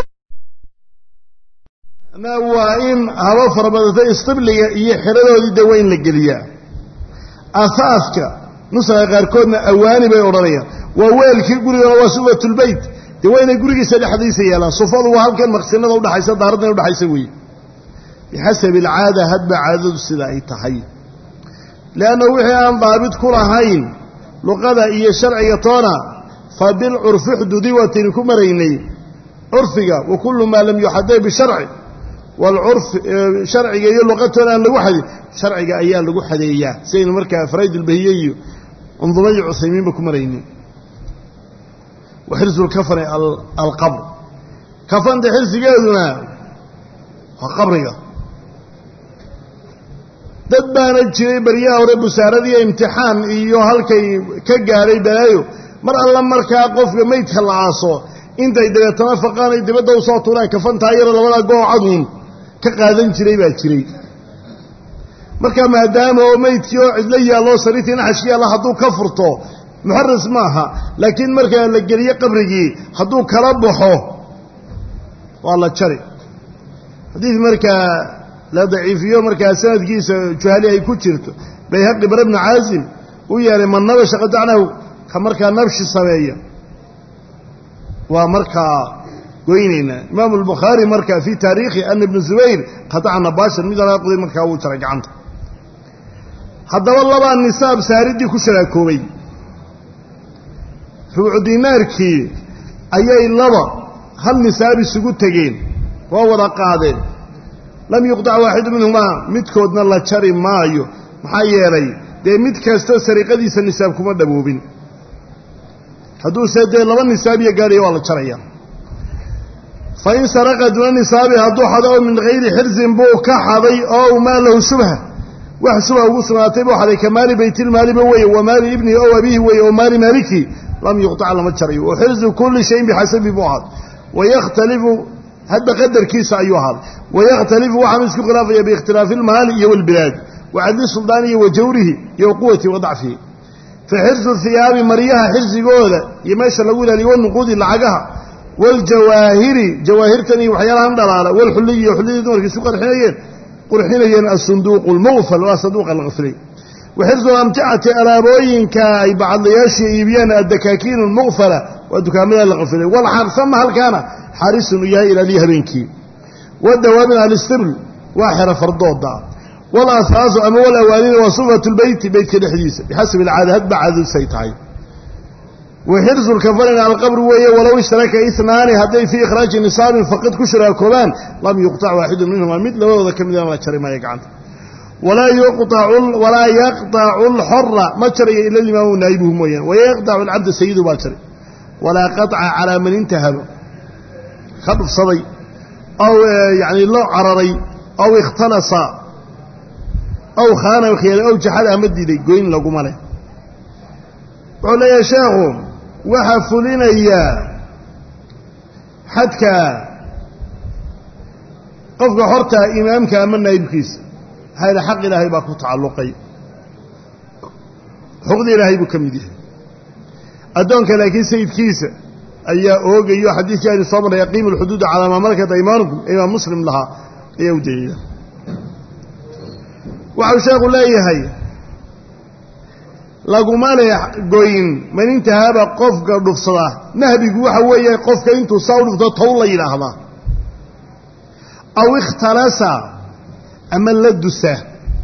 na waa in haba farabadatay istibliga iyo xeradoodii dawa in la geliyaa asaaska nusaga qaarkoodna awaani bay odhanayaan waa weelkii gurigana waa sufatulbeyt dee waa inay gurigiisa dhexdiisa yeelaan sufadu waa halkan maqsinada udhaxaysa daaradna udhaxaysa weeye bixasabi alcaada hadba caadadu sida ay tahay leanna wixii aan daabit ku lahayn luqada iyo sharciga toona fa bilcurfi xududi waataynu ku maraynay curfiga wa kullu maa lam yuxaday bisharci waalcurf sharciga iyo luqatoona aan lagu xadin sharciga ayaa lagu xadeeyaa sidaynu markaa farayd ulbahiye iyo undumay cuthaymiinba ku maraynin wa xirsu lkafani alqabr kafanta xirsigeeduna waa qabriga dad baana jiray baryaha hore busaaradiiyo imtixaan iyo halkay ka gaadhay balaayo mar alla markaa qofka meydka la aaso intay dabeetana faqaanay dibadda usoo tuuraan kafantaa yaro labadaa goo caduun ka qaadan jiray baa jiray marka maadaama oo meydkii oo cidlo yaalloo sariirtii naxashki yaalla hadduu ka furto muxaras maaha laakiin markaa la geliyo qabrigii hadduu kala baxo waa la jari xadiid markaa la daciifiyo markaa sanadkiisa juhali ay ku jirto bayhaqi bara bnu caasim u yeelay man nabasha qadacnahu ka markaa nabshi sameeya waa markaa goynaynaa imaamu albukhaari markaa fii taariikhi ana ibnu zubayr qadaca nabaashan mid alaa quday markaa wuu jaray gacanta haddaba labaa nisaab saaridii ku sharaakoobay rubucu dinaarkii ayay laba hal nisaab isugu tegeen waa wada qaadeen lam yuqdac waaxidu minhumaa midkoodna la jari maayo maxaa yeelay dee mid kasta sariiqadiisa nisaab kuma dhaboobin hadduuse dee laba nisaab iyo gaadhaya waa la jaraya fa in saraqa duna nisaabi hadduu xado oo min hayri xirzin buu ka xaday oo maa lahu shubha wax shubha ugu sugnaatay buu xaday ka maali baytilmaaliba weeye wa maali ibnihi ow abihi weeye oo maali maaliki lam yuqtac lama jarayo wa xirzu kulli shayin bixasabi buu ahaad wayakhtalifu hadba qadarkiisa ayuu ahaaday wayakhtalifu waxaanu isku khilaafaya biikhtilaafi ilmaali iyo walbilaad wa cadli suldaanihi wa jawrihi iyo quwati wa dacfihi fa xirsu hiyaabi maryaha xirsigooda iyo meesha lagu ilaaliyo wanuquudi lacagaha waaljawaahiri jawaahirtan iyo waxyaalahan dhalaala walxulliyi iyo xullidii dumarka isu qarxinayeen qurxinayeen asunduuqu lmuqfal waa sanduuqa la qafilay wa xirsu amticati alaabooyinka ay bacadlayaashii iibiyaan addakaakiinu lmuqfala waa dukaamada la qafilay walxarsama halkaana xarisun u yahay ilaaliya habeenkii wadawaabin alistibl waa xero fardooda walasaasu ama walawaaliina waa sufatu lbeyti beytka dhexdiisa bixasabi alcaada hadba caadadusay tahay wa xirsu lkafanina alqabri weeye walow ishtaraka inaani hadday fii ikhraaji nisaabin faqad ku shiraakoobaan lam yuqtac waaxidun minhuma mid labadooda ka midana la jari maayo gacanta walaa yaqtacu lxora ma jarayo ila limaamu naayibuhu mooyaane wayaqtacu alcabda sayidu baa jari walaa qaطca calaa man intahaba ka dhufsaday aw yani loo cararay aw ikhtalasa aw khaana khiyaanay aw jaxada ama diiday goyn laguma leh wuxuu leeyahay sheekhu waxaa fulinayaa xadka qofka hortaa imaamka ama naayibkiisa hayla xaq ilaahay baa ku tacalluqay xuquuqda ilaahay buu ka mid yahay addoonka laakiin sayidkiisa ayaa oogayo xadiidkii aynu soo marray yaqiimu alxuduuda calaa maa malakat aymaanukum imaam muslim lahaa ayaa u daliila وحو شيخ الله يهي لقما لي قوين من انتهى بقفك الرفصة نهبك وحوية قفك انتو صورك طولة إلى هذا أو اختلسا أما اللدسة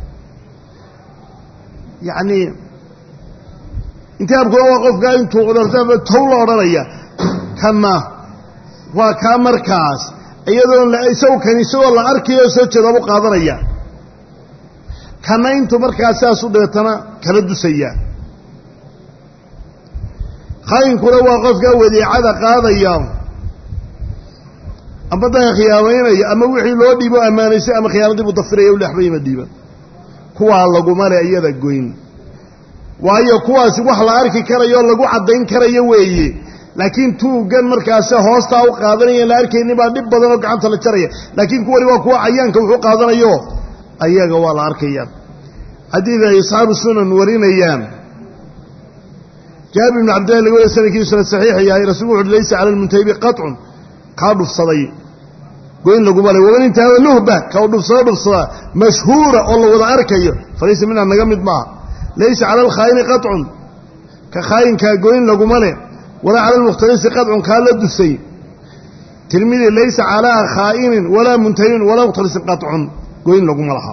يعني انتهى بقوا قفك انتو طولة ورانية كما وكامر كاس أيضاً لا يسوي كان يسوي الله أركي يسوي كذا مقادرية كنا أنتم مركز أسود يتنا كردو سيا خاين كل واقف جودي عذا قاضي يوم أما ده خيامين أما وحي لودي بو أمانة سي أما خيانة متفرية ولا حبيب الديبة كوا الله جمال أيدا الجوين وأيه كوا سوى الله أركي كرا يلا جو عدين كرا يويه لكن تو جن مركز هوستا أو قاضي لا أركي إني بعد بدنا عن ثلاث شرية لكن كوا روا كوا عيان كوا قاضي يو أيه جوال أركيان حديث أصحاب السنن ورين أيام جابر بن عبد الله يقول سنة كيسة صحيح يا رسول الله ليس على المنتهي قطع قابل الصلاة قوين لكم عليه ومن انتهى النهبة قابل الصلاة بالصلاة مشهورة الله وضع أركيه فليس منها نقمد معه ليس على الخائن قطع كخائن كقوين لكم عليه ولا على المختلس قطع كالد السيء تلميذ ليس على خائن ولا منتهي ولا مختلس قطع قوين لكم عليها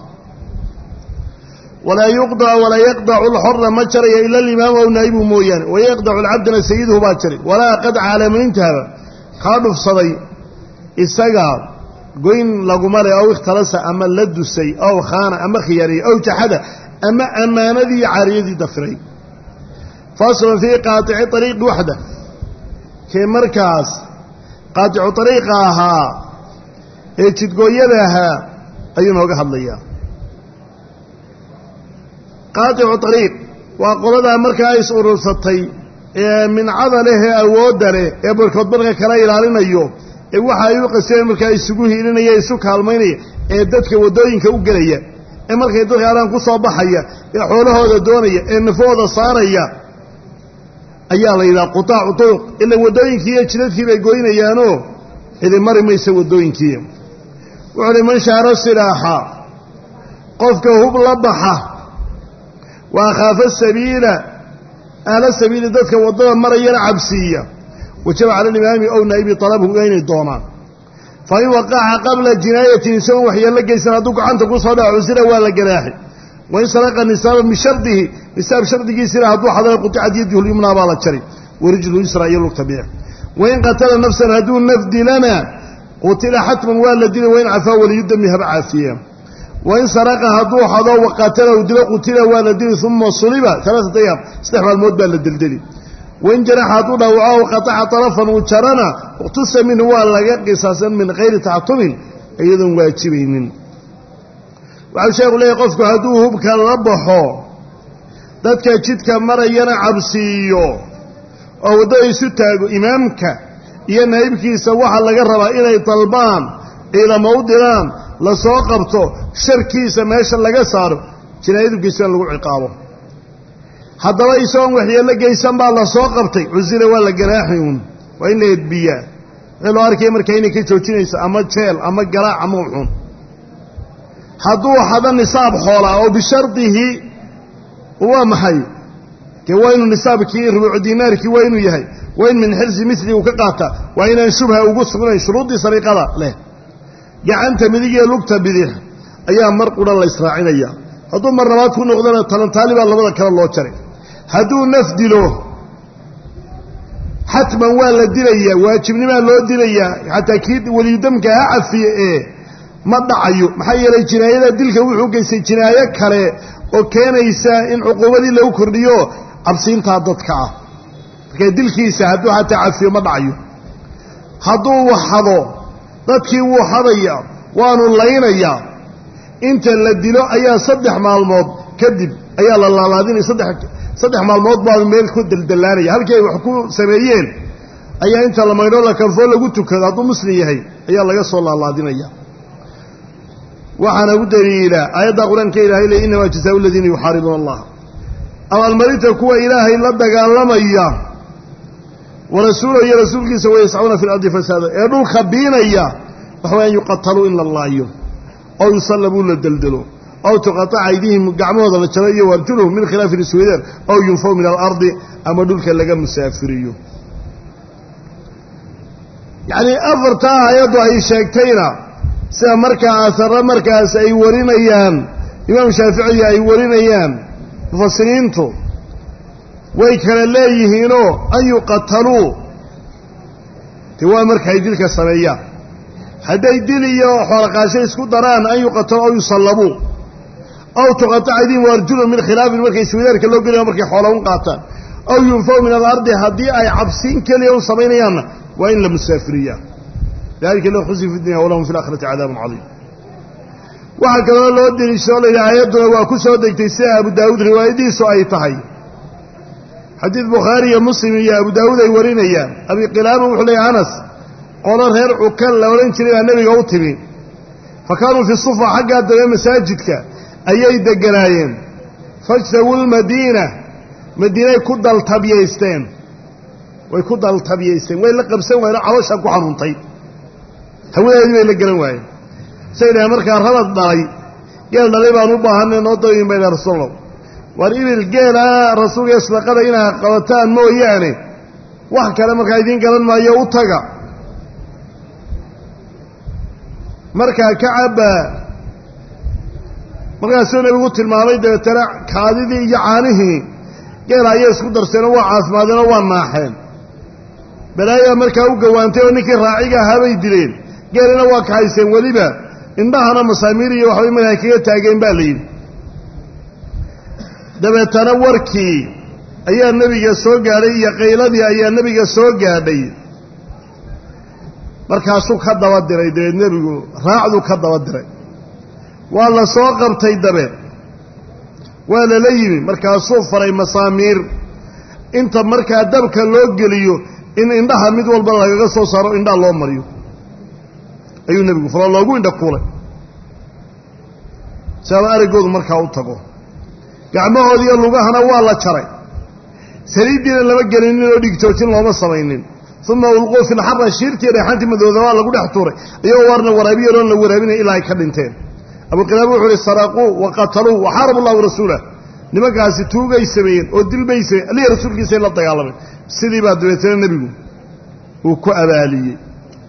ولا يقضع ولا يقضع الحر مجري إلا الإمام أو نائبه مويان ويقضع العبد سيده باجري ولا قدع على من انتهى قالوا في صدي السجار قوين لقمالي أو اختلس أما لد السي أو خان أما خياري أو جحد أما أمانة ذي عريض دفري فاصل في قاطع طريق وحده كمركز قاطع طريقها ايش تقويلها أيون هو قحض ليها قاطع طريق وقلنا مركا يسور السطي من عضله أود له يبركض برغ كلا يلالين أيوه waxa ay u qasay marka ay isugu hiilinayay isu kaalmaynay ee dadka wadooyinka u galaya ee markay dadka aan ku soo baxaya ee xoolahooda doonaya ee nafooda saaraya ayaa la yiraahdaa qutaac turuq ila wadooyinkii iyo jidadkii bay gooynayaano idin mari mayso wadooyinkii wuxuu man shaara silaaha qofka hub la baxa wa khaafa sabiila ala sabiila dadka wadada marayana cabsiya وجب على الإمام أو نائب طلبه أين الضمان فإن وقع قبل جناية سوى وحيا لقى سنادوك عن تقول صلاة عزيرة ولا جناحي وإن سرق النساب من شرطه نساب شرطه سيرا هدو حضر قطعت يده اليمنى بالله الشري ورجله يسرى يلوك تبيع وإن قتل نفسا هدون نفد لنا قتل حتما والدين وإن عفا وليدمها بعافية وإن سرق هدو حضر وقتل ودل قتل والدين ثم صلب ثلاثة أيام استحوى الموت بالدلدلي وإن جرح طوله أو قطع طرفا وشرنا اقتص منه ولا قصاصا من غير تعطم أيضا واجبين وعلى شيء يقول لي قفك هدوه بكالربحه ذاتك جدك مرينا عبسيو أو داي ستاق إمامك ينهيبك يسوحا لقربا إلى طلبان إلى موضران لسوقبته شركي سماشا لقصار جنايدك يسوان لقو عقابه haddaba isagoon waxyeello geysan baa la soo qabtay cusila waa la garaaxiyuun waa in la edbiyaa wixii loo arkaya markaa inay ka joojinayso ama jeel ama garaac ama uxun hadduu hada nisaab xoolaa oo bishardihi waa maxay dee waa inuu nisaabkii rubuucu diinaarkii waa inuu yahay waa in min xirsi mili uu ka qaata waa inaan shubha ugu sugnayn shuruuddii sariiqada leh gacanta midig iyo lugta bidix ayaa mar qura la israacinaya hadduu mar labaad ku noqdana talantaali baa labada kale loo jaray hadduu naf dilo xatman waa la dilayaa waajibnimaa loo dilayaa xataa kii weliyudamka ha cafiye ee ma dhacayo maxaa yeelay jinaayada dilka wuxuu geystay jinaayo kale oo keenaysa in cuquubadii lagu kordhiyo cabsiintaa dadka ah markaa dilkiisa hadduu xataa cafiyo ma dhacayo hadduu waxado dadkii wuu hadaya waanu laynayaa inta la dilo ayaa saddex maalmood kadib ayaa la laalaadinay saddex saddex maalmood baa meel ku daldalaanaya halkii ay wax ku sameeyeen ayaa inta la maydho la kanfoo lagu tukado hadduu muslim yahay ayaa laga soo laalaadinaya waxaana u daliila aayadda qur-aanka ilaahay leeyahay innamaa jazaa'u aladiina yuxaaribuuna allah abaalmarinta kuwa ilaahay la dagaalamaya wa rasuulahu iyo rasuulkiisa wayascuuna fi lardi fasaada ee dhulka biinaya waxa weeyaan yuqataluu in la laayo أو يصلبوا للدلدلو أو تقطع أيديهم قعموه ذا الشرعية وارجلهم من خلاف السويدان أو ينفوا من الأرض أما دولك لقى مسافريو يعني أفرتها يدو أي شاكتين سا مركا أثر مركا سأي ورين أيام إمام شافعي أي ورين أيام مفسرينتو ويكال الله يهينو أن يقتلوا توا مركا يدلك السنية هذا يدلي حرقاشي اسكو دران أن يقتلوا أو يصلبوا أو تقطع أيديهم وارجلهم من خلاف المركا يسويدان كاللو قلنا مركا حولهم قاتا أو ينفوا من الأرض هدي أي عبسين كليهم صبين أيام وإن لم مسافرية ذلك لو خزي في الدنيا ولهم في الآخرة عذاب عظيم وهكذا لو أدري إن شاء الله إلى آياتنا وأكسر دكتساء أبو داود روايدي سؤال تحي حديث بخاري مسلم يا أبو داود يورين إياه أبي قلابة وحلي أنس قال هير عكال لولين شريها النبي قوتبي فكانوا في الصفة حقا دواء مساجدك أيي دقنايين فاجتوا المدينة مدينة كد الطبيعيستين ويكد الطبيعيستين وين لقبسين وين عوشها كحنون طيب هؤلاء يجب أن يقلون واي سيدنا مركا رفض داري قال نليبا نباهن نوضوين بين رسول الله والإبل قال رسول يسبق لنا قوتان مو يعني وحكا لمركا يدين قالن ما يوتقى مركا كعب مركا سيدنا بيقول المعرض ترى كاذدي يعانيه قال أيه اسكو درسنا وعاصمادنا والناحين بلايا مركا وقوانتي ونكي راعيقا هابي دلين قالنا واكايسين وليبا إنها مساميري وحوي من هكذا تاقين بالين دبتنا وركي أيها النبي سوق علي قيلدي أيها النبي سوق علي مركاسو كدا ودري دبي النبي راعدو كدا ودري والله سوق قبتي دبي ولا ليمي مركاسو فري مسامير انت مركا دبك لوغليو إن إنها مد والبا لغا سو سارو إنها لو مريو أيها النبي فلا الله يقول إنك قولي سأل أرقود مركا أوتاقو قعمه ذي اللغاهنا والله شري سريدين لما قلنين وديكتوتين لهم الصمينين ثم ألقوا في الحرة الشيرتي ريحانتي مدوذوا الله قول احتوري أيها وارنا ورابيه لون ورابين إلى كلمتين أبو قلابه وحولي السراقوا وقتلوا وحاربوا الله ورسوله لما قاسي توقع يسمين ودل بيسمين اللي رسولك يسمين الله طيالة سيدي بعد دويتين النبي وكو أبالي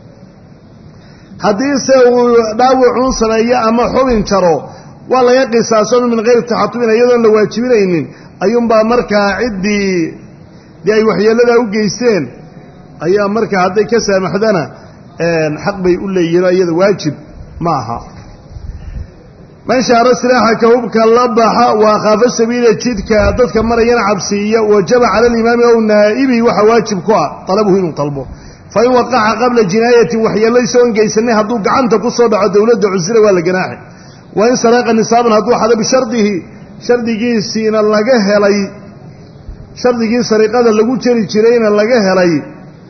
حديثة وداوع عنصر أيها أما حبين شروا والله يقي ساسون من غير تحطمين أيضا لو واجبين أيهم با مركا عدي دي أي وحيا لذا وقيسين أيها مركا عدي كسا محدنا حق بيقول لي يرى أيضا واجب معها من شعر السلاحة كهوبك اللبحة وخاف السبيل الجدك ضدك مرة ينعب سيئة وجب على الإمام أو النائبي وحواجب كوا طلبه إنه طلبه فإن وقع قبل جناية وحيا ليس وانقيسنها دوق عنك قصة دعا دولة عزيزة ولا جناحي وإن سرق النصاب هدو حدا بشرطه شرطه سين اللقاه لي شرطه سرقة اللقو تشري تشرين اللقاه لي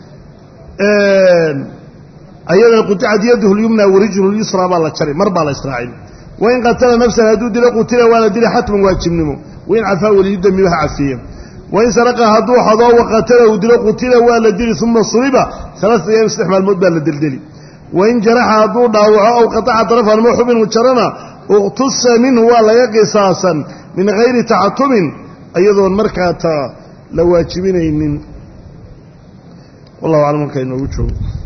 أيضا قطعت يده اليمنى ورجله اليسرى بالله تشري مربى على إسرائيل وإن قتل نفسه هدو دل قتل ولا دل حتم واجب نمو وإن عفا وليد منها عفية وإن سرق هدو حضا وقتله ودل قتل ولا دل ثم صلبه ثلاثة أيام استحمى المدة للدلدلي وإن جرح هدو ضاوعه أو قطع طرفها المحب وشرنا اغتص منه ولا يقصاصا من غير تعتم أيضا مركاتا لو واجبين من والله أعلم كأنه وجهه